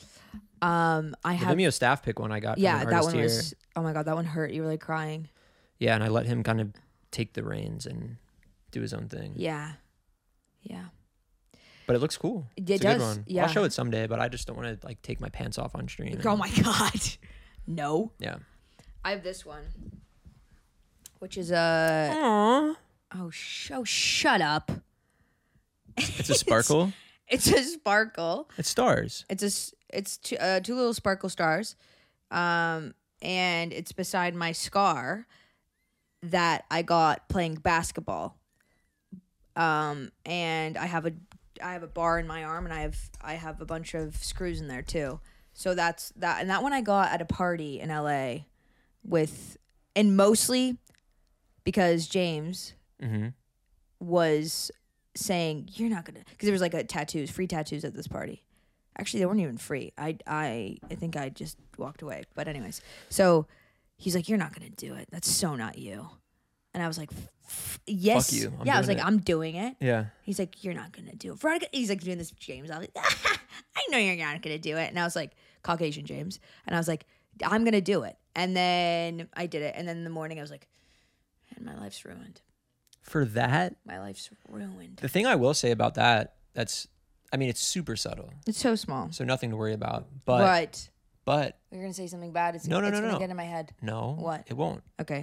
Speaker 2: I
Speaker 1: The
Speaker 2: have.
Speaker 1: Vimeo staff pick one I got.
Speaker 2: Yeah,
Speaker 1: from an
Speaker 2: that
Speaker 1: artist
Speaker 2: one
Speaker 1: here.
Speaker 2: was. Oh my god, that one hurt. You were like crying.
Speaker 1: Yeah, and I let him kind of take the reins and do his own thing.
Speaker 2: Yeah. Yeah.
Speaker 1: But it looks cool.
Speaker 2: It
Speaker 1: It's a
Speaker 2: does,
Speaker 1: good one.
Speaker 2: yeah.
Speaker 1: I'll show it someday, but I just don't want to like take my pants off on stream.
Speaker 2: Oh my god. No.
Speaker 1: Yeah.
Speaker 2: I have this one, which is a.
Speaker 1: Aww.
Speaker 2: Oh, shut up.
Speaker 1: It's a sparkle.
Speaker 2: It's a sparkle.
Speaker 1: It's stars.
Speaker 2: It's two little sparkle stars, and it's beside my scar that I got playing basketball. And I have a bar in my arm, and I have a bunch of screws in there too. So that's that, and that one I got at a party in LA and mostly because James
Speaker 1: Mm-hmm.
Speaker 2: was saying you're not gonna, because there was like free tattoos at this party. Actually, they weren't even free. I think I just walked away. But anyways, so he's like, you're not gonna do it. That's so not you. And I was like, yes.
Speaker 1: Fuck you. I'm
Speaker 2: Yeah, I was
Speaker 1: doing
Speaker 2: like,
Speaker 1: it.
Speaker 2: I'm doing it.
Speaker 1: Yeah.
Speaker 2: He's like, you're not gonna do it. Veronica, he's like doing this with James. I was like, I know you're not gonna do it. And I was like, Caucasian James. And I was like, I'm gonna do it. And then I did it. And then in the morning I was like, man, my life's ruined.
Speaker 1: For that,
Speaker 2: My life's ruined.
Speaker 1: the thing I will say about that, I mean, it's super subtle,
Speaker 2: It's so small.
Speaker 1: so nothing to worry about. But
Speaker 2: You're gonna say something bad. It's
Speaker 1: No,
Speaker 2: gonna
Speaker 1: no.
Speaker 2: get in my head.
Speaker 1: no,
Speaker 2: What?
Speaker 1: it won't.
Speaker 2: Okay.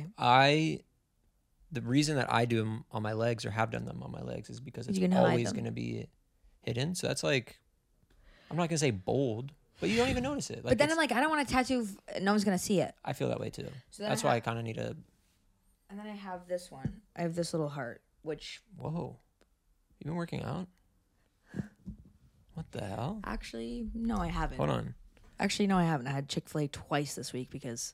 Speaker 1: The reason that I do them on my legs or have done them on my legs is because it's
Speaker 2: You can hide
Speaker 1: always
Speaker 2: them.
Speaker 1: going to be hidden. So that's like, I'm not going to say bold, but you don't even notice it. Like,
Speaker 2: But then
Speaker 1: it's-
Speaker 2: I'm like, I don't want a tattaoo. No one's gonna see it.
Speaker 1: I feel that way too.
Speaker 2: So then
Speaker 1: That's why I kind of need a,
Speaker 2: And then I have this one. I have this little heart, which
Speaker 1: whoa, you been working out? What the hell?
Speaker 2: actually, no, I haven't.
Speaker 1: Hold on.
Speaker 2: Actually, no, I haven't. I had Chick-fil-A twice this week because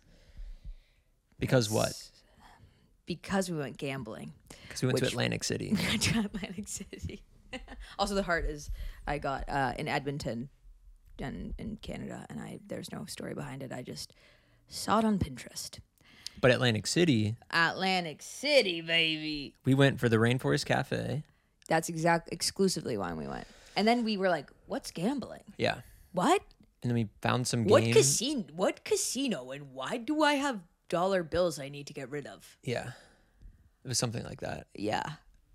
Speaker 1: What?
Speaker 2: Because we went gambling.
Speaker 1: Because we went to
Speaker 2: Which-
Speaker 1: Atlantic City.
Speaker 2: We went to Atlantic City. Also, the heart is I got in Edmonton, in Canada, and there's no story behind it. I just saw it on Pinterest.
Speaker 1: But Atlantic City,
Speaker 2: Atlantic City, baby.
Speaker 1: we went for the Rainforest Cafe.
Speaker 2: That's exclusively why we went. And then we were like, "What's gambling?
Speaker 1: Yeah.
Speaker 2: What?
Speaker 1: And then we found some
Speaker 2: What
Speaker 1: games.
Speaker 2: casino? What casino? And why do I have dollar bills I need to get rid of?"
Speaker 1: Yeah. It was something like that.
Speaker 2: Yeah.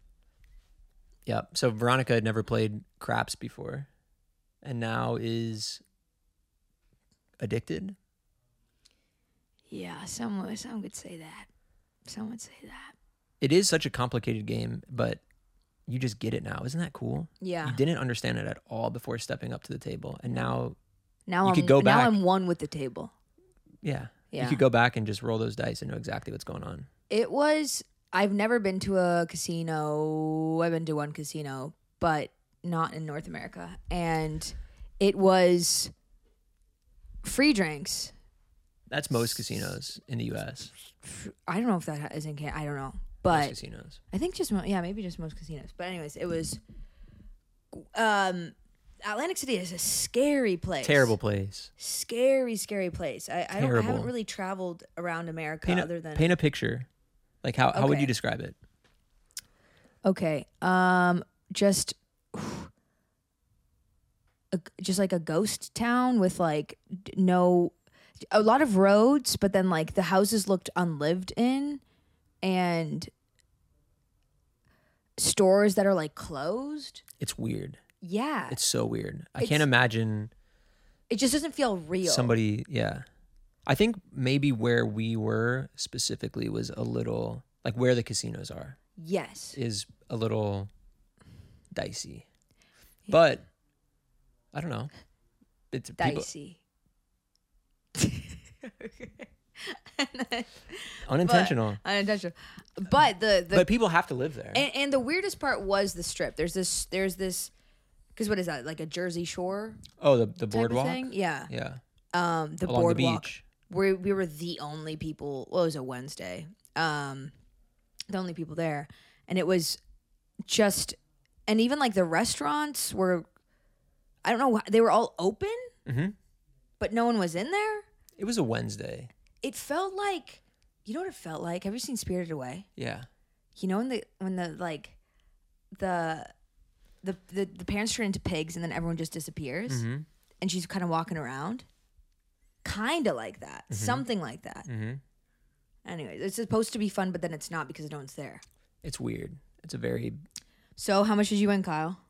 Speaker 1: Yep. So Veronica had never played craps before and now is addicted.
Speaker 2: Yeah, some would say that. Some would say that.
Speaker 1: It is such a complicated game, but you just get it now. Isn't that cool?
Speaker 2: Yeah.
Speaker 1: You didn't understand it at all before stepping up to the table. And now,
Speaker 2: Now
Speaker 1: You could go
Speaker 2: Now
Speaker 1: back.
Speaker 2: I'm one with the table.
Speaker 1: yeah,
Speaker 2: Yeah.
Speaker 1: you could go back and just roll those dice and know exactly what's going on.
Speaker 2: It was. I've never been to a casino. I've been to one casino, but not in North America. And it was free drinks.
Speaker 1: That's most casinos in the U.S.
Speaker 2: I don't know if that is in Canada. I don't know,
Speaker 1: Most
Speaker 2: but
Speaker 1: casinos.
Speaker 2: I think maybe just most casinos. But anyways, it was. Atlantic City is a scary place.
Speaker 1: Terrible place.
Speaker 2: Scary place. I haven't
Speaker 1: Terrible.
Speaker 2: really traveled around America
Speaker 1: Paint
Speaker 2: other than
Speaker 1: paint a picture. Like how would
Speaker 2: Okay.
Speaker 1: you describe it?
Speaker 2: Okay. Just just like a ghost town with like a lot of roads, but then like the houses looked unlived in, and stores that are like closed.
Speaker 1: It's weird.
Speaker 2: Yeah.
Speaker 1: It's so weird. I
Speaker 2: It's-
Speaker 1: can't imagine
Speaker 2: It just doesn't feel real.
Speaker 1: somebody. Yeah, I think maybe where we were specifically was a little like where the casinos are
Speaker 2: Yes.
Speaker 1: is a little dicey, but I don't know. It's people,
Speaker 2: Dicey.
Speaker 1: unintentional,
Speaker 2: Unintentional. But the
Speaker 1: but people have to live there.
Speaker 2: and the weirdest part was the strip. There's this because what is that, like a Jersey Shore
Speaker 1: Oh, the
Speaker 2: type
Speaker 1: boardwalk.
Speaker 2: of thing? Yeah.
Speaker 1: Yeah,
Speaker 2: The
Speaker 1: along
Speaker 2: boardwalk.
Speaker 1: the beach.
Speaker 2: We were the only people. Well, it was a Wednesday. The only people there, and it was just, and even like the restaurants were, I don't know, they were all open,
Speaker 1: Mhm.
Speaker 2: but no one was in there.
Speaker 1: It was a Wednesday.
Speaker 2: It felt like, you know what it felt like? Have you seen Spirited Away?
Speaker 1: Yeah.
Speaker 2: You know when the like the parents turn into pigs and then everyone just disappears,
Speaker 1: Mm-hmm.
Speaker 2: and she's kind of walking around, kind of like that, something like that.
Speaker 1: Mm-hmm.
Speaker 2: Anyway, it's supposed to be fun, but then it's not because no one's there.
Speaker 1: It's weird. It's a very
Speaker 2: So how much did you win, Kyle?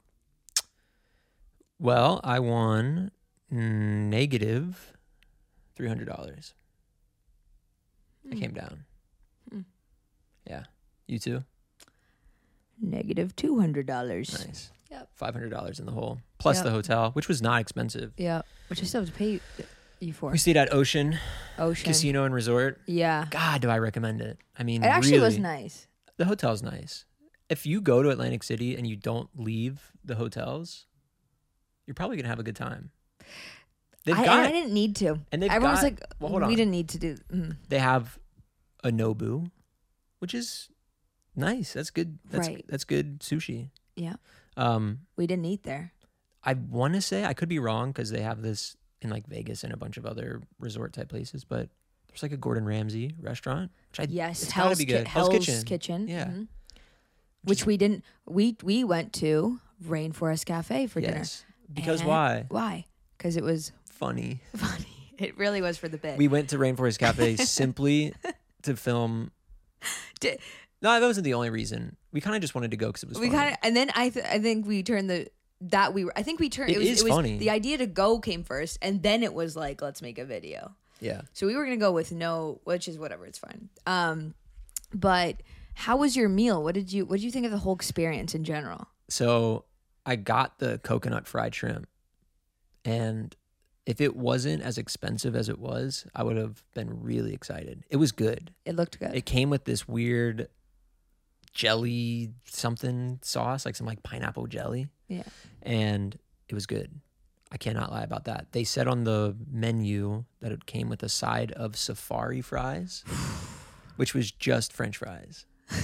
Speaker 1: well. I won negative $300. I came down. Yeah. You too?
Speaker 2: Negative $200.
Speaker 1: Nice.
Speaker 2: Yep.
Speaker 1: $500 in the hole. Plus
Speaker 2: Yep.
Speaker 1: the hotel, which was not expensive.
Speaker 2: Yeah, which I still have to pay you for.
Speaker 1: We stayed at Ocean
Speaker 2: Ocean.
Speaker 1: Casino and Resort.
Speaker 2: Yeah.
Speaker 1: God, do I recommend it? I mean,
Speaker 2: It actually
Speaker 1: really,
Speaker 2: was nice.
Speaker 1: The hotel's nice. If you go to Atlantic City and you don't leave the hotels, you're probably going to have a good time. They've
Speaker 2: I
Speaker 1: got
Speaker 2: didn't need to.
Speaker 1: and they've
Speaker 2: Everyone was
Speaker 1: got-
Speaker 2: like,
Speaker 1: well, hold
Speaker 2: we
Speaker 1: on.
Speaker 2: didn't need to do.
Speaker 1: They have a Nobu, which is nice. That's good.
Speaker 2: Right.
Speaker 1: That's good sushi.
Speaker 2: Yeah.
Speaker 1: Um,
Speaker 2: We didn't eat there.
Speaker 1: I want to say I could be wrong because they have this in like Vegas and a bunch of other resort type places, but there's like a Gordon Ramsay restaurant, which
Speaker 2: Yes,
Speaker 1: it's gotta be good.
Speaker 2: Hell's Kitchen.
Speaker 1: Yeah.
Speaker 2: Mhm. Which we didn't. We went to Rainforest Cafe for dinner.
Speaker 1: Yes. Because
Speaker 2: And-
Speaker 1: why?
Speaker 2: Why? Because it was
Speaker 1: Funny.
Speaker 2: funny. It really was for the bit.
Speaker 1: We went to Rainforest Cafe simply to film.
Speaker 2: Di-
Speaker 1: No, that wasn't the only reason. We kind of just wanted to go because it was.
Speaker 2: We
Speaker 1: funny.
Speaker 2: kind of, and then I think we turned the that we were. I think we turned.
Speaker 1: It
Speaker 2: It was,
Speaker 1: is
Speaker 2: it was
Speaker 1: funny.
Speaker 2: The idea to go came first, and then it was like, let's make a video.
Speaker 1: Yeah.
Speaker 2: So we were gonna go with no, which is whatever. It's fine. But how was your meal? What did you think of the whole experience in general?
Speaker 1: So I got the coconut fried shrimp, and if it wasn't as expensive as it was, I would have been really excited. It was good.
Speaker 2: It looked good.
Speaker 1: It came with this weird jelly something sauce, like some like pineapple jelly,
Speaker 2: Yeah.
Speaker 1: and it was good. I cannot lie about that. They said on the menu that it came with a side of safari fries, which was just French fries.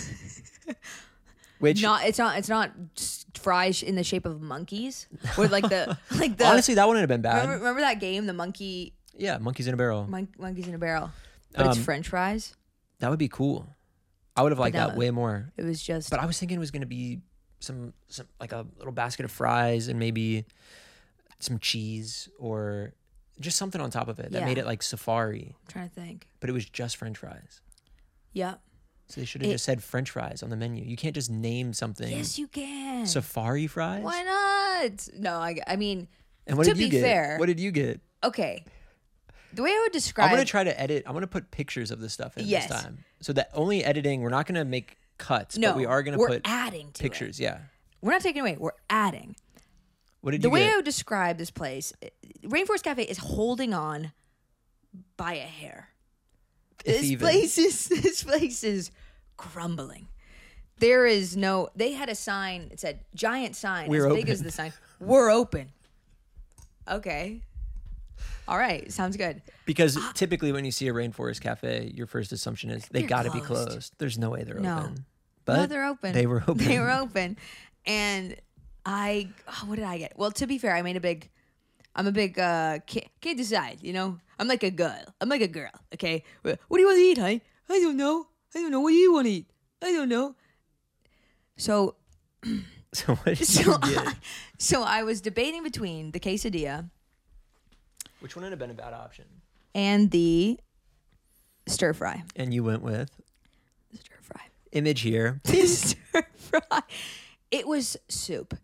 Speaker 1: Which
Speaker 2: It's not just fries in the shape of monkeys or like the
Speaker 1: honestly, that wouldn't have been bad.
Speaker 2: remember that game, the monkey
Speaker 1: Yeah, monkeys in a barrel.
Speaker 2: monkeys in a barrel, but it's
Speaker 1: Um,
Speaker 2: French fries.
Speaker 1: That would be cool. I would have liked that
Speaker 2: Vanilla.
Speaker 1: way more.
Speaker 2: It was just
Speaker 1: But I was thinking it was going to be some like a little basket of fries and maybe some cheese or just something on top of it that
Speaker 2: Yeah.
Speaker 1: made it like safari.
Speaker 2: I'm trying to think.
Speaker 1: But it was just French fries.
Speaker 2: Yeah.
Speaker 1: So they should have just said French fries on the menu. You can't just name something
Speaker 2: Yes, you can.
Speaker 1: safari fries.
Speaker 2: Why not? No, I mean,
Speaker 1: And what
Speaker 2: to
Speaker 1: did you
Speaker 2: be
Speaker 1: get?
Speaker 2: fair-
Speaker 1: What did you get?
Speaker 2: okay. The way I would describe
Speaker 1: I'm gonna try to edit. I'm gonna put pictures of this stuff in
Speaker 2: Yes.
Speaker 1: this time. So that only editing, we're not gonna make cuts,
Speaker 2: no,
Speaker 1: but we are gonna
Speaker 2: we're
Speaker 1: put
Speaker 2: adding to
Speaker 1: pictures. Yeah.
Speaker 2: It. We're not taking away. We're adding.
Speaker 1: What did
Speaker 2: The
Speaker 1: you
Speaker 2: way
Speaker 1: get?
Speaker 2: I would describe this place, Rainforest Cafe is holding on by a hair.
Speaker 1: If
Speaker 2: This
Speaker 1: even.
Speaker 2: place is crumbling. There is no. They had a sign. It said giant sign
Speaker 1: We're
Speaker 2: as big as
Speaker 1: open.
Speaker 2: the sign. We're open. Okay. All right. Sounds good.
Speaker 1: Because typically when you see a rainforest cafe, your first assumption is they
Speaker 2: They're
Speaker 1: got to be
Speaker 2: closed.
Speaker 1: closed. There's no way they're
Speaker 2: No.
Speaker 1: open. But
Speaker 2: No, they're open.
Speaker 1: They were open.
Speaker 2: They were open. And what did I get? Well, to be fair, I'm a big can't decide, you know? I'm like a girl. Okay? What do you want to eat, honey? I don't know. What do you want to eat? I don't know. So
Speaker 1: So what did you
Speaker 2: so
Speaker 1: get?
Speaker 2: I was debating between the quesadilla
Speaker 1: Which one would have been a bad option?
Speaker 2: and the stir fry.
Speaker 1: And you went with
Speaker 2: Stir fry.
Speaker 1: image here.
Speaker 2: Stir fry. It was soup.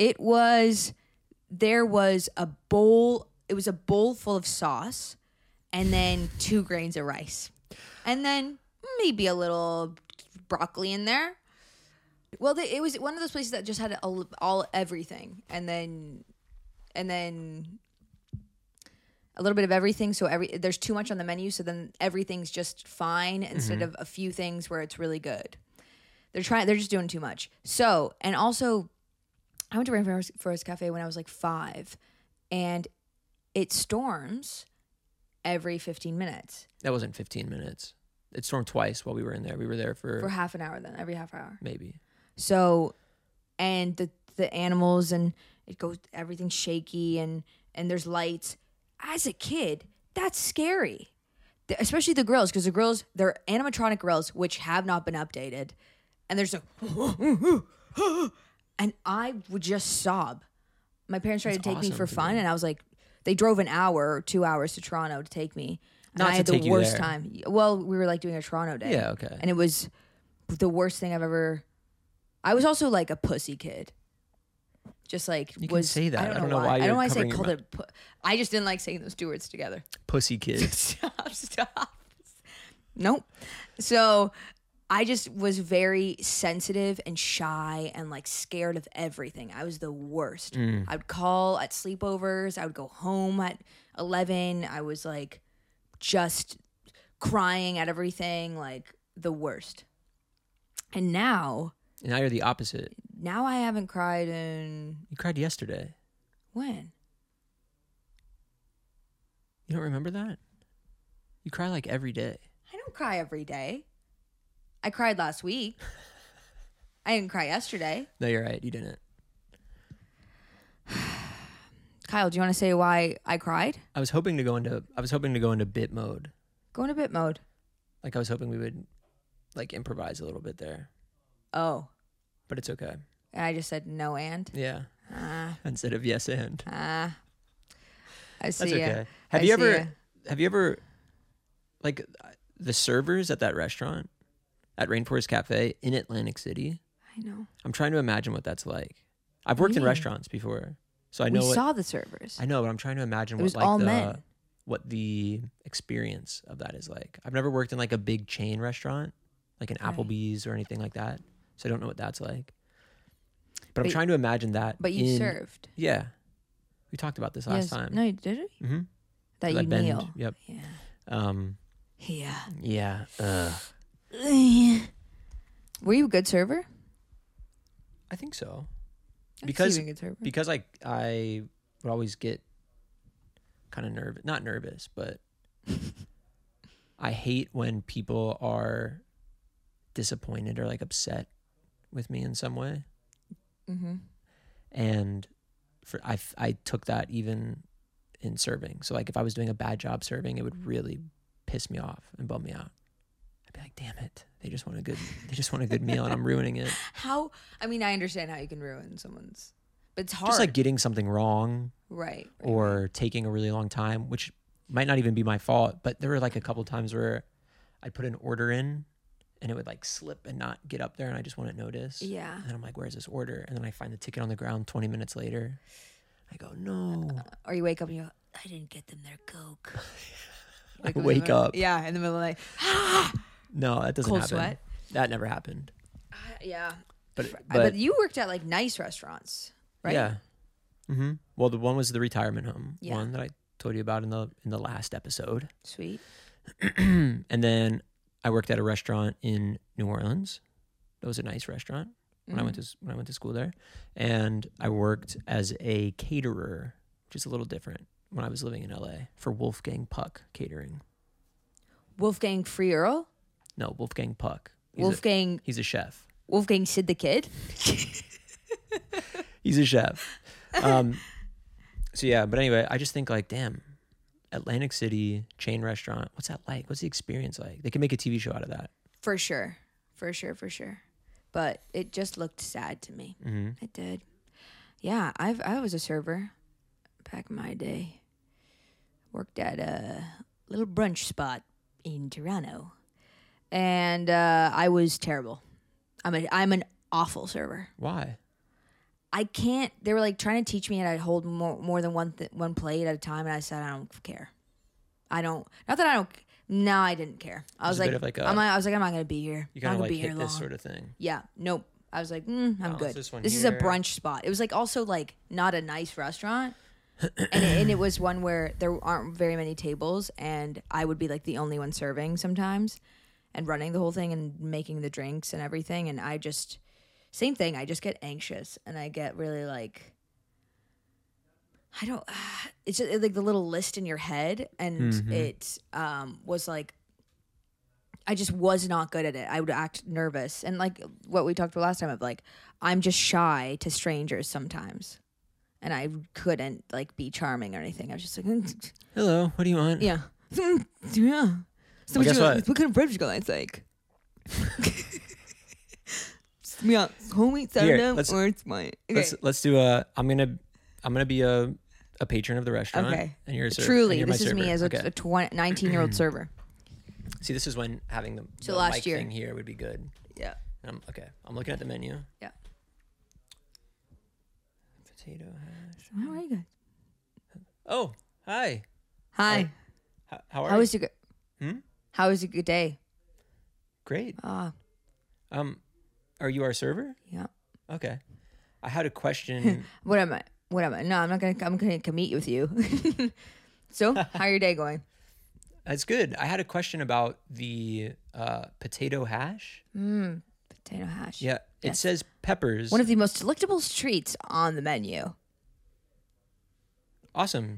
Speaker 2: There was a bowl. It was a bowl full of sauce, and then 2 grains of rice, and then maybe a little broccoli in there. Well, it was one of those places that just had all everything, and then a little bit of everything. So there's too much on the menu, so then everything's just fine instead of a few things where it's really good. They're just doing too much. So, and also, I went to Rainforest Cafe when I was like 5, and it storms every 15 minutes.
Speaker 1: That wasn't 15 minutes. It stormed twice while we were in there. We were there for
Speaker 2: half an hour then, every half hour.
Speaker 1: maybe.
Speaker 2: So, and the animals, and everything's shaky, and there's lights. As a kid, that's scary. Especially the grills, because the grills, they're animatronic grills, which have not been updated. And there's and I would just sob. My parents tried to take me for fun, and I was like, they drove an hour or 2 hours to Toronto to take me. And
Speaker 1: Not
Speaker 2: I
Speaker 1: to
Speaker 2: had the
Speaker 1: take you
Speaker 2: worst
Speaker 1: there.
Speaker 2: time. Well, we were like doing a Toronto day.
Speaker 1: Yeah, okay.
Speaker 2: And it was the worst thing I've ever. I was also like a pussy kid. Just like
Speaker 1: You can say that.
Speaker 2: I don't know why. I
Speaker 1: you're
Speaker 2: don't know why I say
Speaker 1: covering your
Speaker 2: called
Speaker 1: mouth.
Speaker 2: it. I just didn't like saying those 2 words together.
Speaker 1: Pussy kid.
Speaker 2: Stop. Nope. So I just was very sensitive and shy and like scared of everything. I was the worst. I would call at sleepovers. I would go home at 11. I was like just crying at everything, like the worst. And now
Speaker 1: You're the opposite.
Speaker 2: I haven't cried in
Speaker 1: You cried yesterday.
Speaker 2: when?
Speaker 1: You don't remember that? You cry like every day.
Speaker 2: I don't cry every day. I cried last week. I didn't cry yesterday.
Speaker 1: No, you're right. You didn't.
Speaker 2: Kyle, do you want to say why I cried?
Speaker 1: I was hoping to go into bit mode.
Speaker 2: Go into bit mode.
Speaker 1: Like I was hoping we would like improvise a little bit there.
Speaker 2: Oh,
Speaker 1: But it's okay.
Speaker 2: and I just said no and.
Speaker 1: Yeah.
Speaker 2: Ah,
Speaker 1: Instead of yes and.
Speaker 2: I see.
Speaker 1: That's okay.
Speaker 2: ya.
Speaker 1: Have
Speaker 2: I
Speaker 1: you
Speaker 2: see
Speaker 1: ever
Speaker 2: ya.
Speaker 1: like the servers at that restaurant at Rainforest Cafe in Atlantic City?
Speaker 2: I know.
Speaker 1: I'm trying to imagine what that's like. I've worked in
Speaker 2: mean?
Speaker 1: restaurants before, so I know
Speaker 2: We
Speaker 1: what
Speaker 2: saw the servers.
Speaker 1: I know, but I'm trying to imagine
Speaker 2: It was
Speaker 1: what like
Speaker 2: all men.
Speaker 1: what the experience of that is like. I've never worked in like a big chain restaurant, like an
Speaker 2: Right.
Speaker 1: Applebee's or anything like that, so I don't know what that's like. But I'm
Speaker 2: But-
Speaker 1: trying to imagine that.
Speaker 2: But you
Speaker 1: in-
Speaker 2: served.
Speaker 1: Yeah, we talked about this last
Speaker 2: Yes.
Speaker 1: time.
Speaker 2: No, you did it?
Speaker 1: Mm-hmm.
Speaker 2: That you kneel.
Speaker 1: Yep.
Speaker 2: Yeah.
Speaker 1: Um.
Speaker 2: Yeah.
Speaker 1: Yeah.
Speaker 2: Were you a good server?
Speaker 1: I think so.
Speaker 2: I
Speaker 1: Because-
Speaker 2: see you being a good server.
Speaker 1: Because I would always get kind of not nervous, but I hate when people are disappointed or like upset with me in some way.
Speaker 2: Mm-hmm.
Speaker 1: And I took that even in serving. So like if I was doing a bad job serving, it would really piss me off and bum me out. I'd be like, damn it. They just want a good meal and I'm ruining it.
Speaker 2: How? I mean, I understand how you can ruin someone's, but it's hard.
Speaker 1: Just like getting something wrong
Speaker 2: right.
Speaker 1: or taking a really long time, which might not even be my fault. But there were like a couple times where I'd put an order in and it would like slip and not get up there and I just wouldn't notice.
Speaker 2: Yeah.
Speaker 1: And then I'm like, where's this order? And then I find the ticket on the ground 20 minutes later. I go, no.
Speaker 2: Or you wake up and you go, I didn't get them their Coke.
Speaker 1: I
Speaker 2: in the
Speaker 1: wake
Speaker 2: middle-
Speaker 1: up.
Speaker 2: Yeah, in the middle of the night.
Speaker 1: No, that doesn't
Speaker 2: Cold
Speaker 1: happen.
Speaker 2: sweat?
Speaker 1: That never happened.
Speaker 2: Yeah.
Speaker 1: But
Speaker 2: But you worked at like nice restaurants, right?
Speaker 1: Yeah. Mm-hmm. Well, the one was the retirement home
Speaker 2: Yeah.
Speaker 1: one that I told you about in the last episode.
Speaker 2: Sweet.
Speaker 1: And then I worked at a restaurant in New Orleans. That was a nice restaurant when I went to school there. And I worked as a caterer, which is a little different, when I was living in LA for Wolfgang Puck Catering.
Speaker 2: Wolfgang Free Earl?
Speaker 1: No, Wolfgang Puck. He's a chef.
Speaker 2: Wolfgang Sid the Kid?
Speaker 1: He's a chef. So yeah, but anyway, I just think like, damn, Atlantic City chain restaurant. What's that like? What's the experience like? They can make a TV show out of that.
Speaker 2: For sure. For sure, for sure. But it just looked sad to me.
Speaker 1: Mm-hmm.
Speaker 2: It did. Yeah, I was a server back in my day. Worked at a little brunch spot in Toronto, and I was terrible. I'm an awful server.
Speaker 1: Why?
Speaker 2: I can't. They were like trying to teach me, and I'd hold more than one plate at a time, and I said I don't care. I don't. Not that I don't. No, I didn't care. I was
Speaker 1: There's a
Speaker 2: like,
Speaker 1: bit of like a-
Speaker 2: I was like, I'm not gonna be here.
Speaker 1: You
Speaker 2: I'm
Speaker 1: kind
Speaker 2: not
Speaker 1: of
Speaker 2: gonna
Speaker 1: like
Speaker 2: be here
Speaker 1: hit
Speaker 2: long.
Speaker 1: this sort of thing.
Speaker 2: Yeah. Nope. I was like, I'm
Speaker 1: Balance
Speaker 2: good.
Speaker 1: this one
Speaker 2: This is a
Speaker 1: here.
Speaker 2: brunch spot. It was like also like not a nice restaurant. and it was one where there aren't very many tables, and I would be like the only one serving sometimes and running the whole thing and making the drinks and everything. And I just, same thing, I just get anxious and I get really like, I don't, it's just like the little list in your head. And it was like, I just was not good at it. I would act nervous. And like what we talked about last time of like, I'm just shy to strangers sometimes. And I couldn't like be charming or anything. I was just like,
Speaker 1: Hello, what do you want?
Speaker 2: yeah. Yeah. So
Speaker 1: Well, guess what?
Speaker 2: What kind of bread you got? It's like, yeah, homemade sourdough
Speaker 1: let's-
Speaker 2: or it's mine. Okay.
Speaker 1: Let's do a. I'm gonna be a patron of the restaurant.
Speaker 2: Okay.
Speaker 1: And you're a server.
Speaker 2: Truly,
Speaker 1: and you're my
Speaker 2: this is me
Speaker 1: server.
Speaker 2: as a,
Speaker 1: Okay.
Speaker 2: a 19-year-old server.
Speaker 1: See, this is when having the
Speaker 2: So
Speaker 1: the
Speaker 2: last
Speaker 1: mic
Speaker 2: year.
Speaker 1: thing here would be good.
Speaker 2: Yeah.
Speaker 1: Okay. I'm looking at the menu.
Speaker 2: Yeah.
Speaker 1: Potato hash.
Speaker 2: How are you guys?
Speaker 1: Oh, hi.
Speaker 2: Hi.
Speaker 1: How are
Speaker 2: How
Speaker 1: you?
Speaker 2: was your good?
Speaker 1: Hmm?
Speaker 2: How was your good day?
Speaker 1: Great.
Speaker 2: Ah,
Speaker 1: Are you our server?
Speaker 2: yeah.
Speaker 1: Okay. I had a question.
Speaker 2: What am I? What am I? No, I'm not gonna. I'm gonna come meet with you. So, how your day going?
Speaker 1: That's good. I had a question about the potato hash.
Speaker 2: Potato hash.
Speaker 1: Yeah. It
Speaker 2: Yes.
Speaker 1: says peppers.
Speaker 2: One of the most delectable treats on the menu.
Speaker 1: Awesome.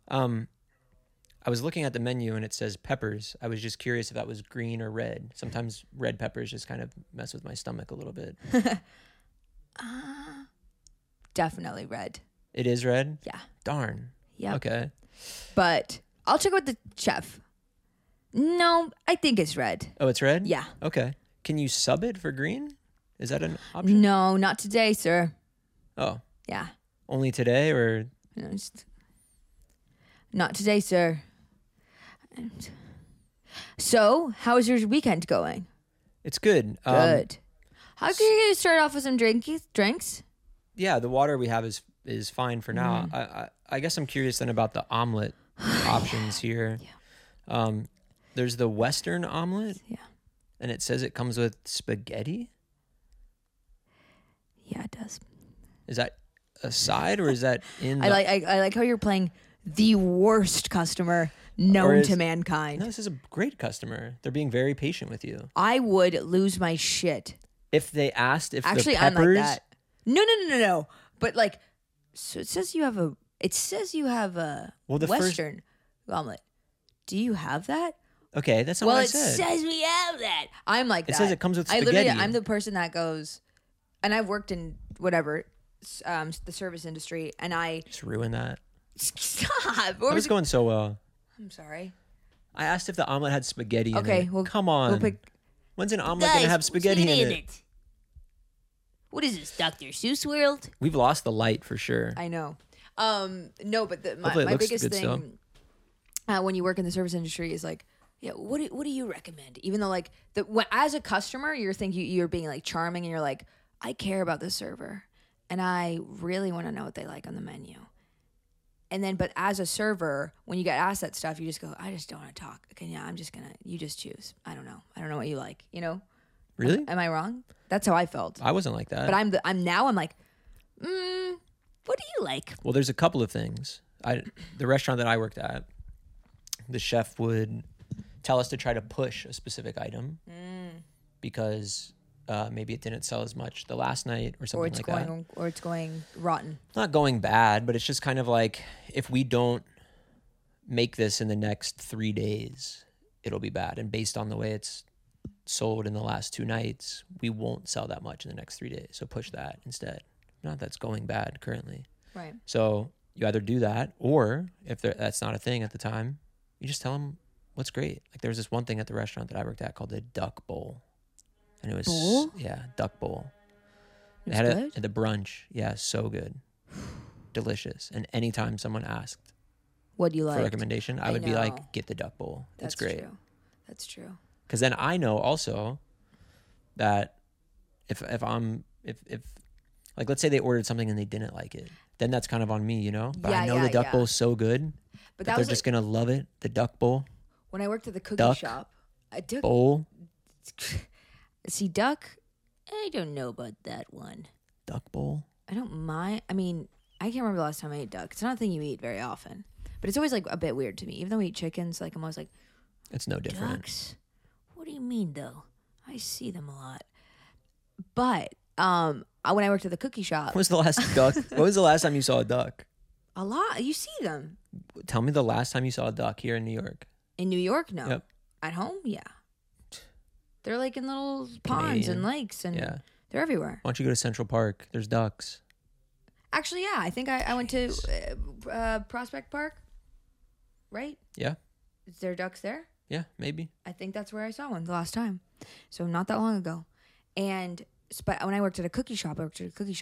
Speaker 1: I was looking at the menu and it says peppers. I was just curious if that was green or red. Sometimes red peppers just kind of mess with my stomach a little bit.
Speaker 2: Definitely red.
Speaker 1: It is red?
Speaker 2: Yeah.
Speaker 1: Darn.
Speaker 2: Yeah.
Speaker 1: Okay.
Speaker 2: But I'll check with the chef. No, I think it's red.
Speaker 1: Oh, it's red?
Speaker 2: Yeah.
Speaker 1: Okay. Can you sub it for green? Is that an option?
Speaker 2: No, not today, sir.
Speaker 1: Oh,
Speaker 2: Yeah.
Speaker 1: only today or
Speaker 2: No, not today, sir. And so, how is your weekend going?
Speaker 1: it's good.
Speaker 2: Good. How can you start off with some drinks?
Speaker 1: Yeah, the water we have is fine for now.
Speaker 2: Mm.
Speaker 1: I guess I'm curious then about the omelet options here. There's the Western omelet.
Speaker 2: Yeah.
Speaker 1: And it says it comes with spaghetti.
Speaker 2: Yeah, it does.
Speaker 1: Is that a side or is that in?
Speaker 2: I like how you're playing the worst customer known
Speaker 1: is-
Speaker 2: to mankind.
Speaker 1: No, this is a great customer. They're being very patient with you.
Speaker 2: I would lose my shit.
Speaker 1: If they asked if
Speaker 2: Actually,
Speaker 1: the
Speaker 2: I'm
Speaker 1: peppers,
Speaker 2: like that. No. But like, so it says you have a. It says you have a
Speaker 1: Well, the first-
Speaker 2: Western omelet. Do you have that?
Speaker 1: okay, that's not
Speaker 2: Well,
Speaker 1: what I
Speaker 2: it
Speaker 1: said.
Speaker 2: says we have that. I'm like
Speaker 1: It
Speaker 2: that.
Speaker 1: says it comes with
Speaker 2: I literally,
Speaker 1: spaghetti.
Speaker 2: I'm the person that goes, and I've worked in whatever, the service industry, and I
Speaker 1: Just ruin that.
Speaker 2: stop.
Speaker 1: It was going so well.
Speaker 2: I'm sorry.
Speaker 1: I asked if the omelet had spaghetti in
Speaker 2: Okay,
Speaker 1: it.
Speaker 2: well,
Speaker 1: Come on.
Speaker 2: we'll pick.
Speaker 1: When's an omelet gonna have spaghetti in it?
Speaker 3: What is this, Dr. Seuss World?
Speaker 1: We've lost the light for sure.
Speaker 2: I know. No, but
Speaker 1: Hopefully it
Speaker 2: my
Speaker 1: looks
Speaker 2: biggest
Speaker 1: good still.
Speaker 2: thing when you work in the service industry is like, yeah, what do you recommend? Even though like as a customer, you're being like charming and you're like, I care about the server and I really want to know what they like on the menu. And then, but as a server, when you get asked that stuff, you just go, I just don't want to talk. Okay, yeah, you just choose. I don't know what you like. You know?
Speaker 1: Really?
Speaker 2: Am I wrong? That's how I felt.
Speaker 1: I wasn't like that.
Speaker 2: But I'm like, what do you like?
Speaker 1: Well, there's a couple of things. The restaurant that I worked at, the chef would tell us to try to push a specific item because maybe it didn't sell as much the last night or something like that.
Speaker 2: Or it's going rotten.
Speaker 1: Not going bad, but it's just kind of like if we don't make this in the next 3 days, it'll be bad. And based on the way it's sold in the last 2 nights, we won't sell that much in the next 3 days. So push that instead. Not that's going bad currently.
Speaker 2: Right.
Speaker 1: So you either do that, or if that's not a thing at the time, you just tell them what's great. Like there was this one thing at the restaurant that I worked at called the Duck Bowl. and it was
Speaker 2: Bowl?
Speaker 1: duck bowl.
Speaker 2: It
Speaker 1: They
Speaker 2: was
Speaker 1: had it
Speaker 2: good?
Speaker 1: at the brunch. Yeah, so good, delicious. And anytime someone asked
Speaker 2: What do you
Speaker 1: for a
Speaker 2: like?
Speaker 1: recommendation, I
Speaker 2: I
Speaker 1: would be
Speaker 2: know.
Speaker 1: like, get the duck bowl. It's great.
Speaker 2: True. That's true.
Speaker 1: Because then I know also that if like let's say they ordered something and they didn't like it, then that's kind of on me, you know. But I
Speaker 2: Yeah,
Speaker 1: know
Speaker 2: yeah,
Speaker 1: the duck
Speaker 2: yeah.
Speaker 1: bowl's so good
Speaker 2: But
Speaker 1: that
Speaker 2: that
Speaker 1: they're
Speaker 2: was
Speaker 1: just
Speaker 2: like,
Speaker 1: gonna love it. The duck bowl,
Speaker 2: when I worked at the cookie
Speaker 1: Duck
Speaker 2: shop. I took
Speaker 1: bowl,
Speaker 2: see duck. I don't know about that one.
Speaker 1: duck bowl.
Speaker 2: I don't mind. I mean, I can't remember the last time I ate duck. It's not a thing you eat very often, but it's always like a bit weird to me. Even though we eat chickens, like I'm always like,
Speaker 1: It's no different.
Speaker 2: ducks? What do you mean though? I see them a lot. But when I worked at the cookie shop,
Speaker 1: What was the last duck? What was the last time you saw a duck?
Speaker 2: a lot you see them
Speaker 1: Tell me the last time you saw a duck here in New York.
Speaker 2: in New York. No,
Speaker 1: Yep.
Speaker 2: at home, yeah. They're like in little ponds
Speaker 1: Canadian.
Speaker 2: and lakes, and
Speaker 1: Yeah.
Speaker 2: they're everywhere.
Speaker 1: Why don't you go to Central Park? There's ducks.
Speaker 2: Actually, yeah, I think I went to Prospect Park. Right?
Speaker 1: Yeah.
Speaker 2: Is there ducks there?
Speaker 1: Yeah, maybe.
Speaker 2: I think that's where I saw one the last time. So not that long ago. And but when I worked at a cookie shop, but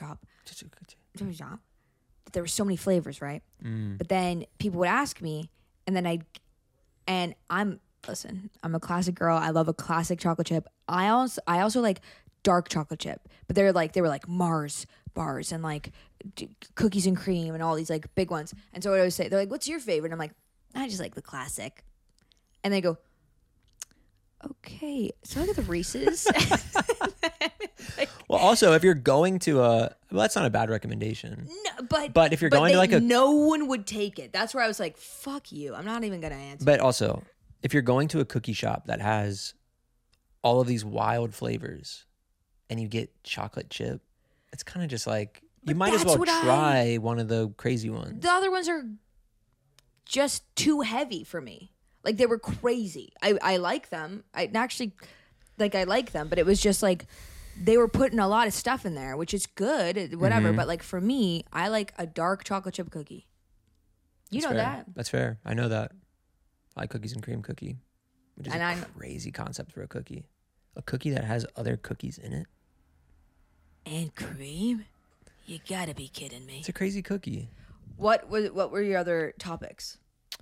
Speaker 2: there were so many flavors, right? But then people would ask me, and then I'm a classic girl. I love a classic chocolate chip. I also like dark chocolate chip, but they were like Mars bars and like cookies and cream and all these like big ones. And so I would always say, they're like, "What's your favorite?" And I'm like, "I just like the classic." And they go, "Okay, so I got the Reese's."
Speaker 1: Well, also, if you're going to that's not a bad recommendation.
Speaker 2: No,
Speaker 1: But if you're going to like
Speaker 2: no one would take it. That's where I was like, "Fuck you! I'm not even gonna answer."
Speaker 1: But also, if you're going to a cookie shop that has all of these wild flavors and you get chocolate chip, it's kind of just like, you
Speaker 2: But
Speaker 1: might as
Speaker 2: that's
Speaker 1: well
Speaker 2: what
Speaker 1: try one of the crazy ones.
Speaker 2: The other ones are just too heavy for me. Like, they were crazy. I like them. I like them, but it was just like they were putting a lot of stuff in there, which is good, whatever.
Speaker 1: Mm-hmm.
Speaker 2: But like for me, I like a dark chocolate chip cookie. You
Speaker 1: That's
Speaker 2: know
Speaker 1: fair.
Speaker 2: that.
Speaker 1: That's fair. I know that. I like cookies and cream cookie, which is
Speaker 2: And
Speaker 1: a
Speaker 2: I'm-
Speaker 1: crazy concept for a cookie. A cookie that has other cookies in it.
Speaker 2: And cream? You gotta be kidding me.
Speaker 1: It's a crazy cookie.
Speaker 2: What were your other topics?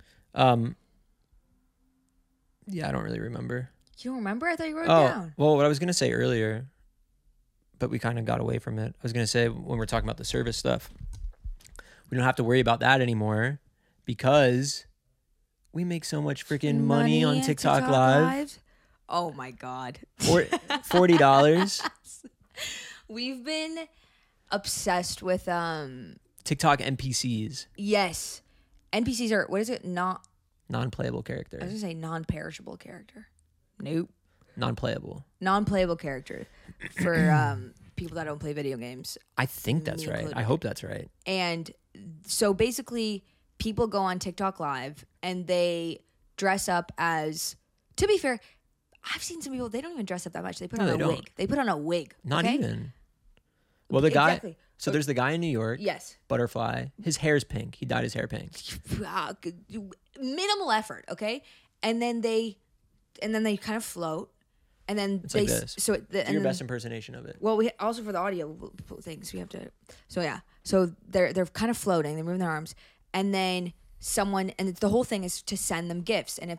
Speaker 1: Yeah, I don't really remember.
Speaker 2: You don't remember? I thought you wrote it
Speaker 1: Oh,
Speaker 2: down.
Speaker 1: well, what I was going to say earlier, but we kind of got away from it. I was going to say, when we're talking about the service stuff, we don't have to worry about that anymore because we make so much freaking money on TikTok Live.
Speaker 2: Oh my God.
Speaker 1: Or $40.
Speaker 2: We've been obsessed with
Speaker 1: TikTok NPCs,
Speaker 2: yes. NPCs are, what is it? Not,
Speaker 1: non-playable
Speaker 2: I was
Speaker 1: character.
Speaker 2: gonna say non-perishable character. Nope.
Speaker 1: Non-playable.
Speaker 2: Non-playable character for people that don't play video games.
Speaker 1: I think that's
Speaker 2: Me
Speaker 1: right.
Speaker 2: included.
Speaker 1: I hope that's right.
Speaker 2: And so basically, people go on TikTok Live and they dress up as, to be fair, I've seen some people, they don't even dress up that much. They put
Speaker 1: No,
Speaker 2: on
Speaker 1: they
Speaker 2: a
Speaker 1: don't.
Speaker 2: wig. They put on a wig.
Speaker 1: Not
Speaker 2: okay?
Speaker 1: even. Well, the guy.
Speaker 2: Exactly.
Speaker 1: So there's the guy in New York.
Speaker 2: Yes.
Speaker 1: Butterfly. His hair's pink. He dyed his hair pink.
Speaker 2: Minimal effort, okay? And then they kind of float, and then
Speaker 1: It's
Speaker 2: they
Speaker 1: like this.
Speaker 2: so
Speaker 1: Do
Speaker 2: and
Speaker 1: your
Speaker 2: then,
Speaker 1: best impersonation of it.
Speaker 2: well, we also for the audio things we have to. So yeah, so they're kind of floating. They're moving their arms, and then someone, and the whole thing is to send them gifts. And if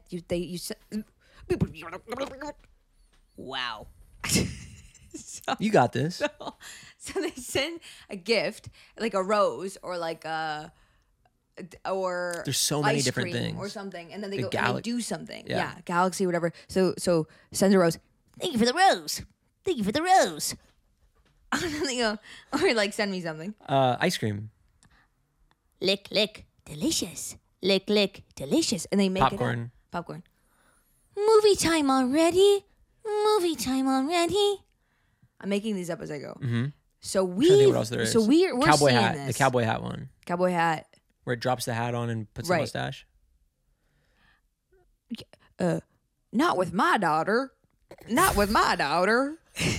Speaker 2: wow.
Speaker 1: You got this.
Speaker 2: So they send a gift, like a rose or like a, or
Speaker 1: There's so many
Speaker 2: ice
Speaker 1: different
Speaker 2: cream
Speaker 1: things.
Speaker 2: or something, and then they
Speaker 1: The
Speaker 2: go and they
Speaker 1: galax-
Speaker 2: do something.
Speaker 1: Yeah.
Speaker 2: Yeah, galaxy, whatever. So sends a rose. Thank you for the rose. Thank you for the rose. And then they go, or like send me something.
Speaker 1: Ice cream.
Speaker 2: Lick, lick, delicious. Lick, lick, delicious. And they make
Speaker 1: Popcorn.
Speaker 2: it up. Popcorn. Movie time already. Movie time already. I'm making these up as I go.
Speaker 1: Mm-hmm.
Speaker 2: So
Speaker 1: I'm trying to think what else there is.
Speaker 2: So we're
Speaker 1: Cowboy
Speaker 2: seeing
Speaker 1: hat.
Speaker 2: this.
Speaker 1: The cowboy hat one.
Speaker 2: Cowboy hat.
Speaker 1: Where it drops the hat on and puts the
Speaker 2: Right.
Speaker 1: mustache.
Speaker 2: Not with my daughter. Not with my daughter.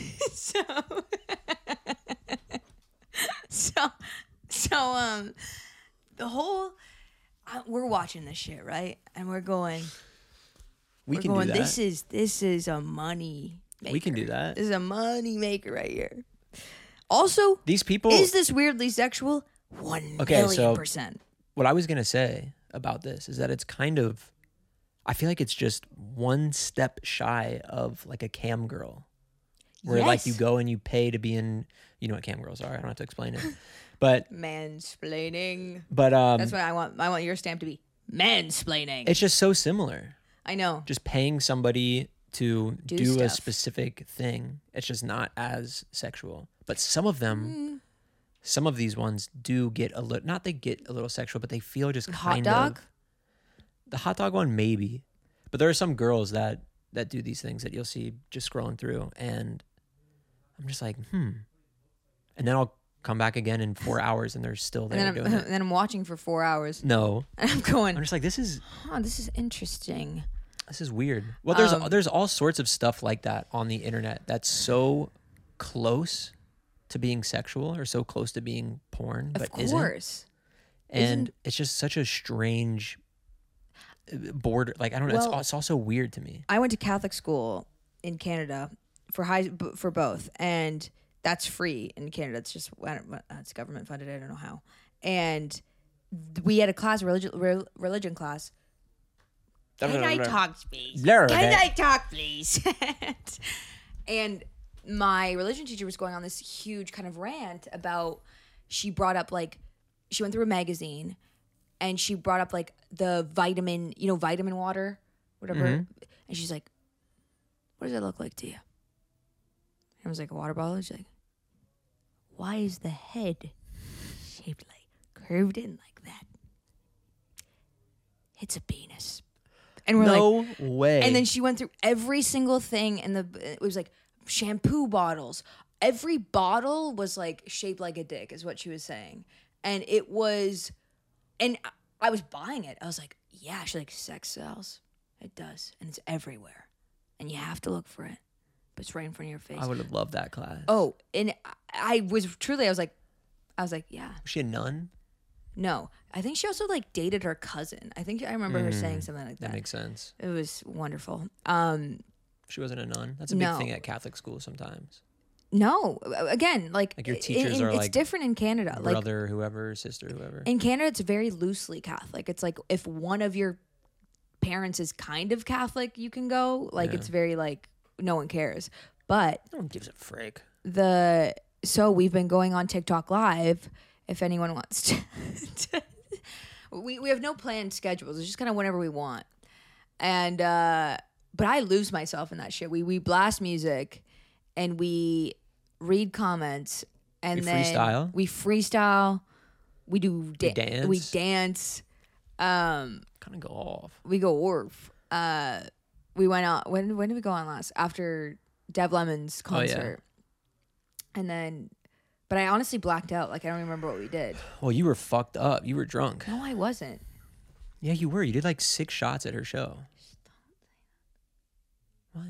Speaker 2: So the whole we're watching this shit, right? And we're going
Speaker 1: We
Speaker 2: we're
Speaker 1: can
Speaker 2: going
Speaker 1: do that.
Speaker 2: this is a money
Speaker 1: We can do that.
Speaker 2: This is a money maker right here. Also,
Speaker 1: These people.
Speaker 2: is this weirdly sexual? 1,000,000%.
Speaker 1: What I was gonna say about this is that it's kind of. I feel like it's just one step shy of like a cam girl, where like you
Speaker 2: Yes.
Speaker 1: go and you pay to be in. You know what cam girls are. I don't have to explain it, but
Speaker 2: Mansplaining.
Speaker 1: but
Speaker 2: That's what I want. I want your stamp to be mansplaining.
Speaker 1: it's just so similar.
Speaker 2: I know.
Speaker 1: Just paying somebody to
Speaker 2: Do
Speaker 1: do a
Speaker 2: stuff.
Speaker 1: specific thing. It's just not as sexual. But some of
Speaker 2: Mm.
Speaker 1: them, some of these ones do get a little. Not they get a little sexual, but they feel just
Speaker 2: Hot
Speaker 1: kind
Speaker 2: dog?
Speaker 1: of. The hot dog one, maybe, but there are some girls that do these things that you'll see just scrolling through, and I'm just like, and then I'll come back again in 4 hours, and they're still there
Speaker 2: And
Speaker 1: doing
Speaker 2: then,
Speaker 1: it.
Speaker 2: and then I'm watching for 4 hours.
Speaker 1: No,
Speaker 2: And I'm going,
Speaker 1: I'm just like, this is
Speaker 2: this is interesting.
Speaker 1: weird. Well, there's all sorts of stuff like that on the internet that's so close to being sexual or so close to being porn,
Speaker 2: Of
Speaker 1: but isn't.
Speaker 2: course.
Speaker 1: And it's just such a strange border. Like I don't know.
Speaker 2: Well-
Speaker 1: It's also weird to me.
Speaker 2: I went to Catholic school in Canada for both, and that's free in Canada. It's just it's government funded. I don't know how. And we had a class, religion class.
Speaker 3: Can I talk, please?
Speaker 1: Blur,
Speaker 3: Can
Speaker 1: okay.
Speaker 3: I talk, please?
Speaker 2: And my religion teacher was going on this huge kind of rant about, she brought up like, she went through a magazine and she brought up like the vitamin water, whatever. And she's like, what does that look like to you? And I was like, a water bottle? She's like, why is the head shaped like, curved in like that? It's a penis. And we're like,
Speaker 1: No way.
Speaker 2: and then she went through every single thing, and it was like shampoo bottles. Every bottle was like shaped like a dick, is what she was saying. And it was, and I was buying it. I was like, yeah, she's like, sex sells. It does. And it's everywhere. And you have to look for it. But it's right in front of your face.
Speaker 1: I would have loved that class.
Speaker 2: Oh, and I was truly, I was like, yeah.
Speaker 1: Was she a nun?
Speaker 2: No. I think she also like dated her cousin. I think I remember her saying something like
Speaker 1: That
Speaker 2: that.
Speaker 1: makes sense.
Speaker 2: It was wonderful.
Speaker 1: She wasn't a nun. That's a big
Speaker 2: No.
Speaker 1: thing at Catholic school sometimes.
Speaker 2: No, again, like
Speaker 1: Like your teachers are
Speaker 2: it's
Speaker 1: like
Speaker 2: different in Canada. Like
Speaker 1: Brother, whoever, sister, whoever.
Speaker 2: in Canada, it's very loosely Catholic. It's like if one of your parents is kind of Catholic, you can go. Like it's very like no one cares. But
Speaker 1: No one gives a frick.
Speaker 2: so we've been going on TikTok Live. If anyone wants to, we have no planned schedules. It's just kind of whenever we want. And but I lose myself in that shit. We blast music, and we read comments, and
Speaker 1: We
Speaker 2: then
Speaker 1: freestyle?
Speaker 2: We freestyle. We do
Speaker 1: dance?
Speaker 2: We dance.
Speaker 1: Kind of go off.
Speaker 2: We go orf. We went out. When did we go on last? After Dev Lemon's
Speaker 1: Oh, yeah.
Speaker 2: concert. And then, but I honestly blacked out. Like I don't remember what we did.
Speaker 1: Well, you were fucked up. You were drunk.
Speaker 2: No, I wasn't.
Speaker 1: Yeah, you were. You did like 6 shots at her show. What?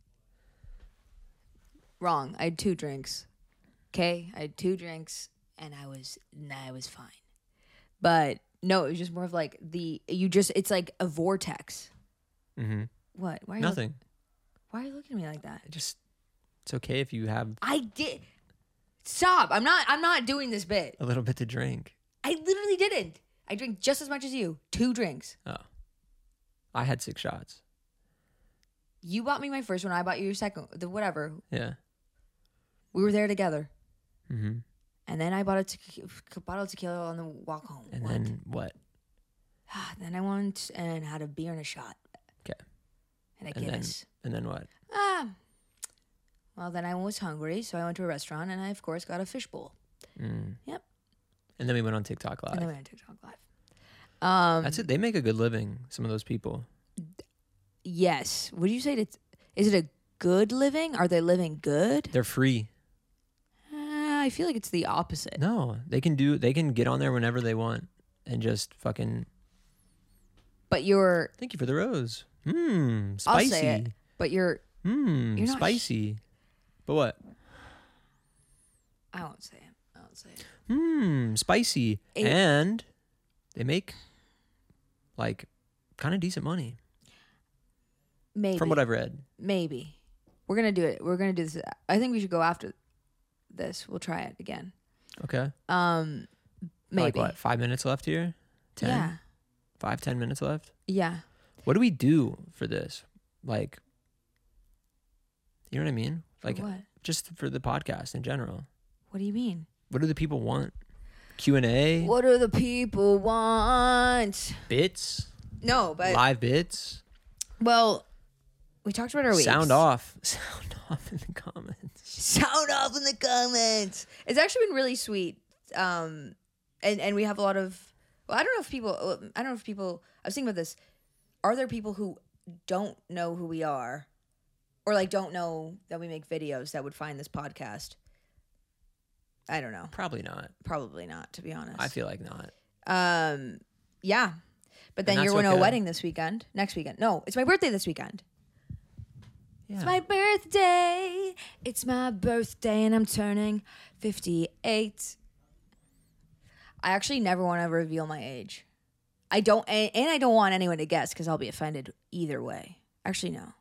Speaker 2: Wrong. I had 2 drinks. Okay, I had 2 drinks, and I was fine. But no, it was just more of like it's like a vortex.
Speaker 1: Mm-hmm.
Speaker 2: What? Why?
Speaker 1: Nothing.
Speaker 2: Why are you looking at me like that?
Speaker 1: It's okay if you have
Speaker 2: I did. Stop! I'm not doing this bit.
Speaker 1: a little bit to drink.
Speaker 2: I literally didn't. I drink just as much as you. 2 drinks.
Speaker 1: Oh. I had 6 shots.
Speaker 2: You bought me my first one. I bought you your second. Whatever.
Speaker 1: Yeah.
Speaker 2: We were there together.
Speaker 1: Mm-hmm.
Speaker 2: And then I bought a bottle of tequila on the walk home.
Speaker 1: And then what?
Speaker 2: Then I went and had a beer and a shot.
Speaker 1: Okay.
Speaker 2: And a
Speaker 1: And then,
Speaker 2: Guinness.
Speaker 1: and then what?
Speaker 2: Well, then I was hungry, so I went to a restaurant, and I, of course, got a fishbowl.
Speaker 1: Mm.
Speaker 2: Yep.
Speaker 1: And then we went on TikTok Live.
Speaker 2: And then we went to TikTok Live.
Speaker 1: That's it. They make a good living, some of those people.
Speaker 2: Yes. Would you say is it a good living? Are they living good?
Speaker 1: They're free.
Speaker 2: I feel like it's the opposite.
Speaker 1: No, they can get on there whenever they want and just fucking.
Speaker 2: But you're.
Speaker 1: Thank you for the rose. Spicy.
Speaker 2: I'll say it. But you're not
Speaker 1: Spicy. But what?
Speaker 2: I won't say it.
Speaker 1: Spicy. And they make like kind of decent money
Speaker 2: Maybe.
Speaker 1: from what I've read.
Speaker 2: Maybe. We're gonna do it. We're gonna do this. I think we should go after this. We'll try it again.
Speaker 1: Okay.
Speaker 2: Maybe.
Speaker 1: Like what? 5 minutes left here. 10?
Speaker 2: Yeah.
Speaker 1: 5-10 minutes left.
Speaker 2: Yeah.
Speaker 1: What do we do for this? Like, you know what I mean? Like,
Speaker 2: what?
Speaker 1: just for the podcast in general.
Speaker 2: What do you mean?
Speaker 1: What do the people want? Q&A?
Speaker 2: What do the people want?
Speaker 1: Bits?
Speaker 2: No, but
Speaker 1: Live bits?
Speaker 2: well, we talked about our weeks.
Speaker 1: Sound off. Sound off in the comments.
Speaker 2: Sound off in the comments. It's actually been really sweet. And we have a lot of. Well, I don't know if people. I was thinking about this. Are there people who don't know who we are, or like don't know that we make videos that would find this podcast? I don't know.
Speaker 1: Probably not.
Speaker 2: Probably not, to be honest.
Speaker 1: I feel like not.
Speaker 2: Yeah. But then
Speaker 1: And
Speaker 2: you're
Speaker 1: that's
Speaker 2: going to a
Speaker 1: okay.
Speaker 2: wedding this weekend. Next weekend. No, it's my birthday this weekend.
Speaker 1: Yeah.
Speaker 2: It's my birthday. It's my birthday, and I'm turning 58. I actually never want to reveal my age. I don't, and I don't want anyone to guess because I'll be offended either way. Actually, no.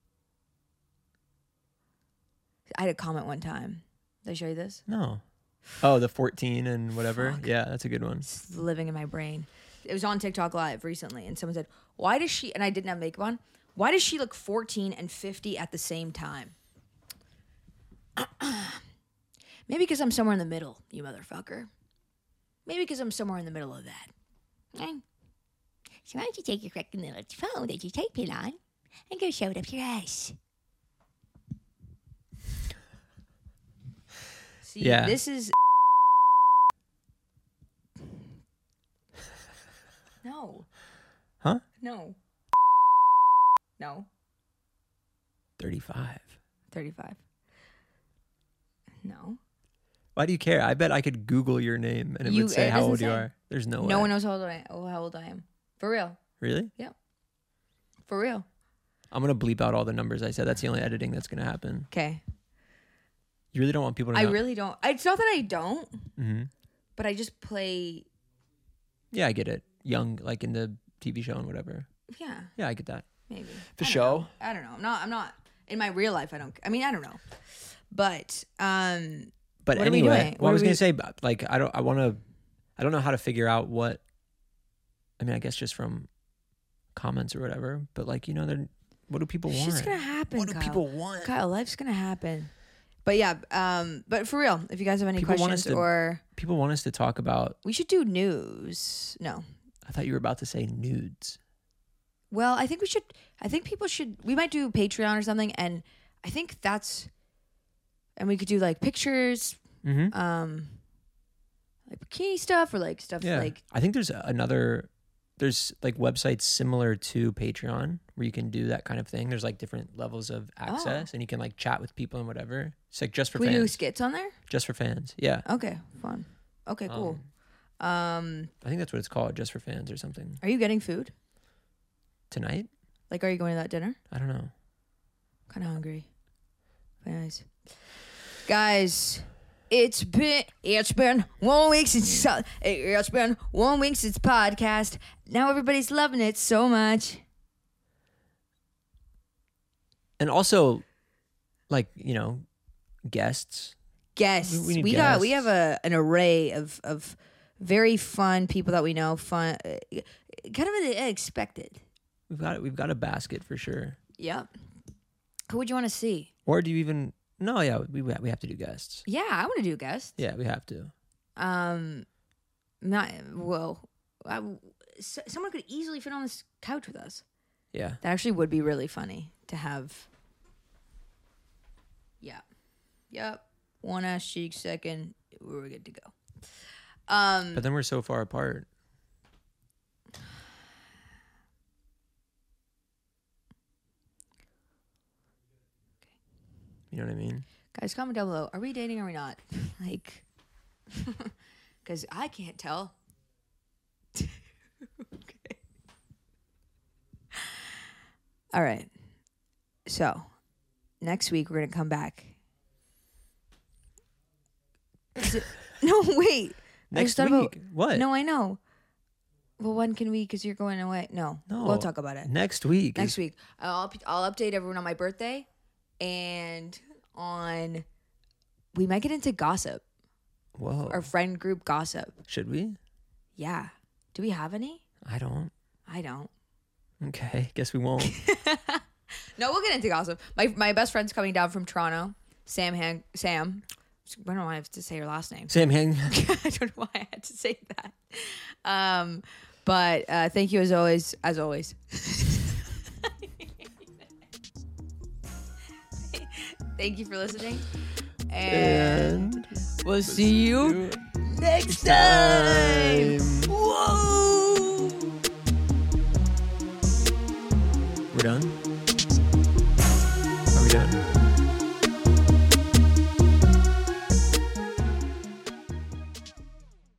Speaker 2: I had a comment one time. Did I show you this?
Speaker 1: No. Oh, the 14 and whatever.
Speaker 2: Fuck.
Speaker 1: Yeah, that's a good one.
Speaker 2: It's living in my brain. It was on TikTok Live recently, and someone said, "Why does she?" And I didn't have makeup on. Why does she look 14 and 50 at the same time? Maybe because I'm somewhere in the middle, you motherfucker. Maybe because I'm somewhere in the middle of that.
Speaker 3: Okay. So why don't you take your freaking little phone that you tape it on and go shove it up your ass?
Speaker 2: See,
Speaker 1: Yeah.
Speaker 2: this is. No.
Speaker 1: Huh?
Speaker 2: No. No.
Speaker 1: 35.
Speaker 2: 35. No.
Speaker 1: Why do you care? I bet I could Google your name and it
Speaker 2: You-
Speaker 1: would say
Speaker 2: it
Speaker 1: how
Speaker 2: doesn't
Speaker 1: old you
Speaker 2: say.
Speaker 1: are. There's no way.
Speaker 2: No one knows how old I am. For real.
Speaker 1: Really?
Speaker 2: For real.
Speaker 1: I'm going to bleep out all the numbers I said. That's the only editing that's going to happen.
Speaker 2: Okay.
Speaker 1: You really don't want people to
Speaker 2: I
Speaker 1: know?
Speaker 2: really don't. It's not that I don't,
Speaker 1: Mm-hmm.
Speaker 2: but I just play.
Speaker 1: Yeah, I get it. Young, like in the TV show and whatever.
Speaker 2: Yeah,
Speaker 1: Yeah, I get that.
Speaker 2: maybe.
Speaker 1: For
Speaker 2: I don't
Speaker 1: show.
Speaker 2: know. I don't know. I'm not. In my real life, I don't. I mean, I don't know. But
Speaker 1: But
Speaker 2: What are we
Speaker 1: anyway,
Speaker 2: doing?
Speaker 1: well, I
Speaker 2: What
Speaker 1: was
Speaker 2: are
Speaker 1: going
Speaker 2: we-
Speaker 1: to say, like, I don't know how to figure out what, I mean, I guess just from comments or whatever, but like, you know, what do people
Speaker 2: it's
Speaker 1: want?
Speaker 2: just gonna happen.
Speaker 1: What do
Speaker 2: Kyle.
Speaker 1: people want?
Speaker 2: Kyle, life's gonna happen. But yeah, but for real, if you guys have any
Speaker 1: People want us
Speaker 2: questions
Speaker 1: to-
Speaker 2: or
Speaker 1: People want us to talk about,
Speaker 2: we should do news. No.
Speaker 1: I thought you were about to say nudes.
Speaker 2: Well, I think we should. I think people should. We might do Patreon or something, and I think and we could do like pictures,
Speaker 1: Mm-hmm.
Speaker 2: like bikini stuff or like stuff
Speaker 1: Yeah.
Speaker 2: like.
Speaker 1: I think there's like websites similar to Patreon where you can do that kind of thing. There's like different levels of access and you can like chat with people and whatever. It's like just for
Speaker 2: Can we do
Speaker 1: fans.
Speaker 2: skits on there?
Speaker 1: Just for fans. Yeah.
Speaker 2: Okay, fun. Okay, cool.
Speaker 1: I think that's what it's called, just for fans or something.
Speaker 2: Are you getting food?
Speaker 1: Tonight?
Speaker 2: Like, are you going to that dinner?
Speaker 1: I don't know.
Speaker 2: Kind of hungry. Very nice, guys. It's been 1 week since it's been 1 week since podcast. Now everybody's loving it so much.
Speaker 1: And also, like, you know, guests.
Speaker 2: Guests.
Speaker 1: We need
Speaker 2: We
Speaker 1: guests.
Speaker 2: have an array of very fun people that we know. Fun, kind of unexpected.
Speaker 1: We've got a basket for sure.
Speaker 2: Yep. Who would you want to see?
Speaker 1: Or do you even? No, yeah, we have to do guests.
Speaker 2: Yeah, I want to do guests.
Speaker 1: Yeah, we have to.
Speaker 2: Not well. Someone could easily fit on this couch with us.
Speaker 1: Yeah.
Speaker 2: That actually would be really funny to have. Yeah. Yep. One ass cheek, second. We're good to go.
Speaker 1: But then we're so far apart. You know what I mean?
Speaker 2: Guys, comment down below. Are we dating or are we not? Like, because I can't tell. Okay. All right. So, next week we're going to come back. No, wait. I
Speaker 1: Next
Speaker 2: just thought
Speaker 1: week.
Speaker 2: about-
Speaker 1: What?
Speaker 2: No, I know. Well, when can we? Because you're going away. No,
Speaker 1: No.
Speaker 2: we'll talk about it
Speaker 1: Next week.
Speaker 2: next week. I'll update everyone on my birthday, and we might get into gossip,
Speaker 1: Whoa.
Speaker 2: our friend group gossip.
Speaker 1: Should we?
Speaker 2: Yeah. Do we have any?
Speaker 1: I don't.
Speaker 2: I don't.
Speaker 1: Okay. Guess we won't.
Speaker 2: No, we'll get into gossip. My best friend's coming down from Toronto. Sam. I don't know why I have to say her last name.
Speaker 1: Sam Hang.
Speaker 2: I don't know why I had to say that. But thank you as always. Thank you for listening. And we'll see you next time.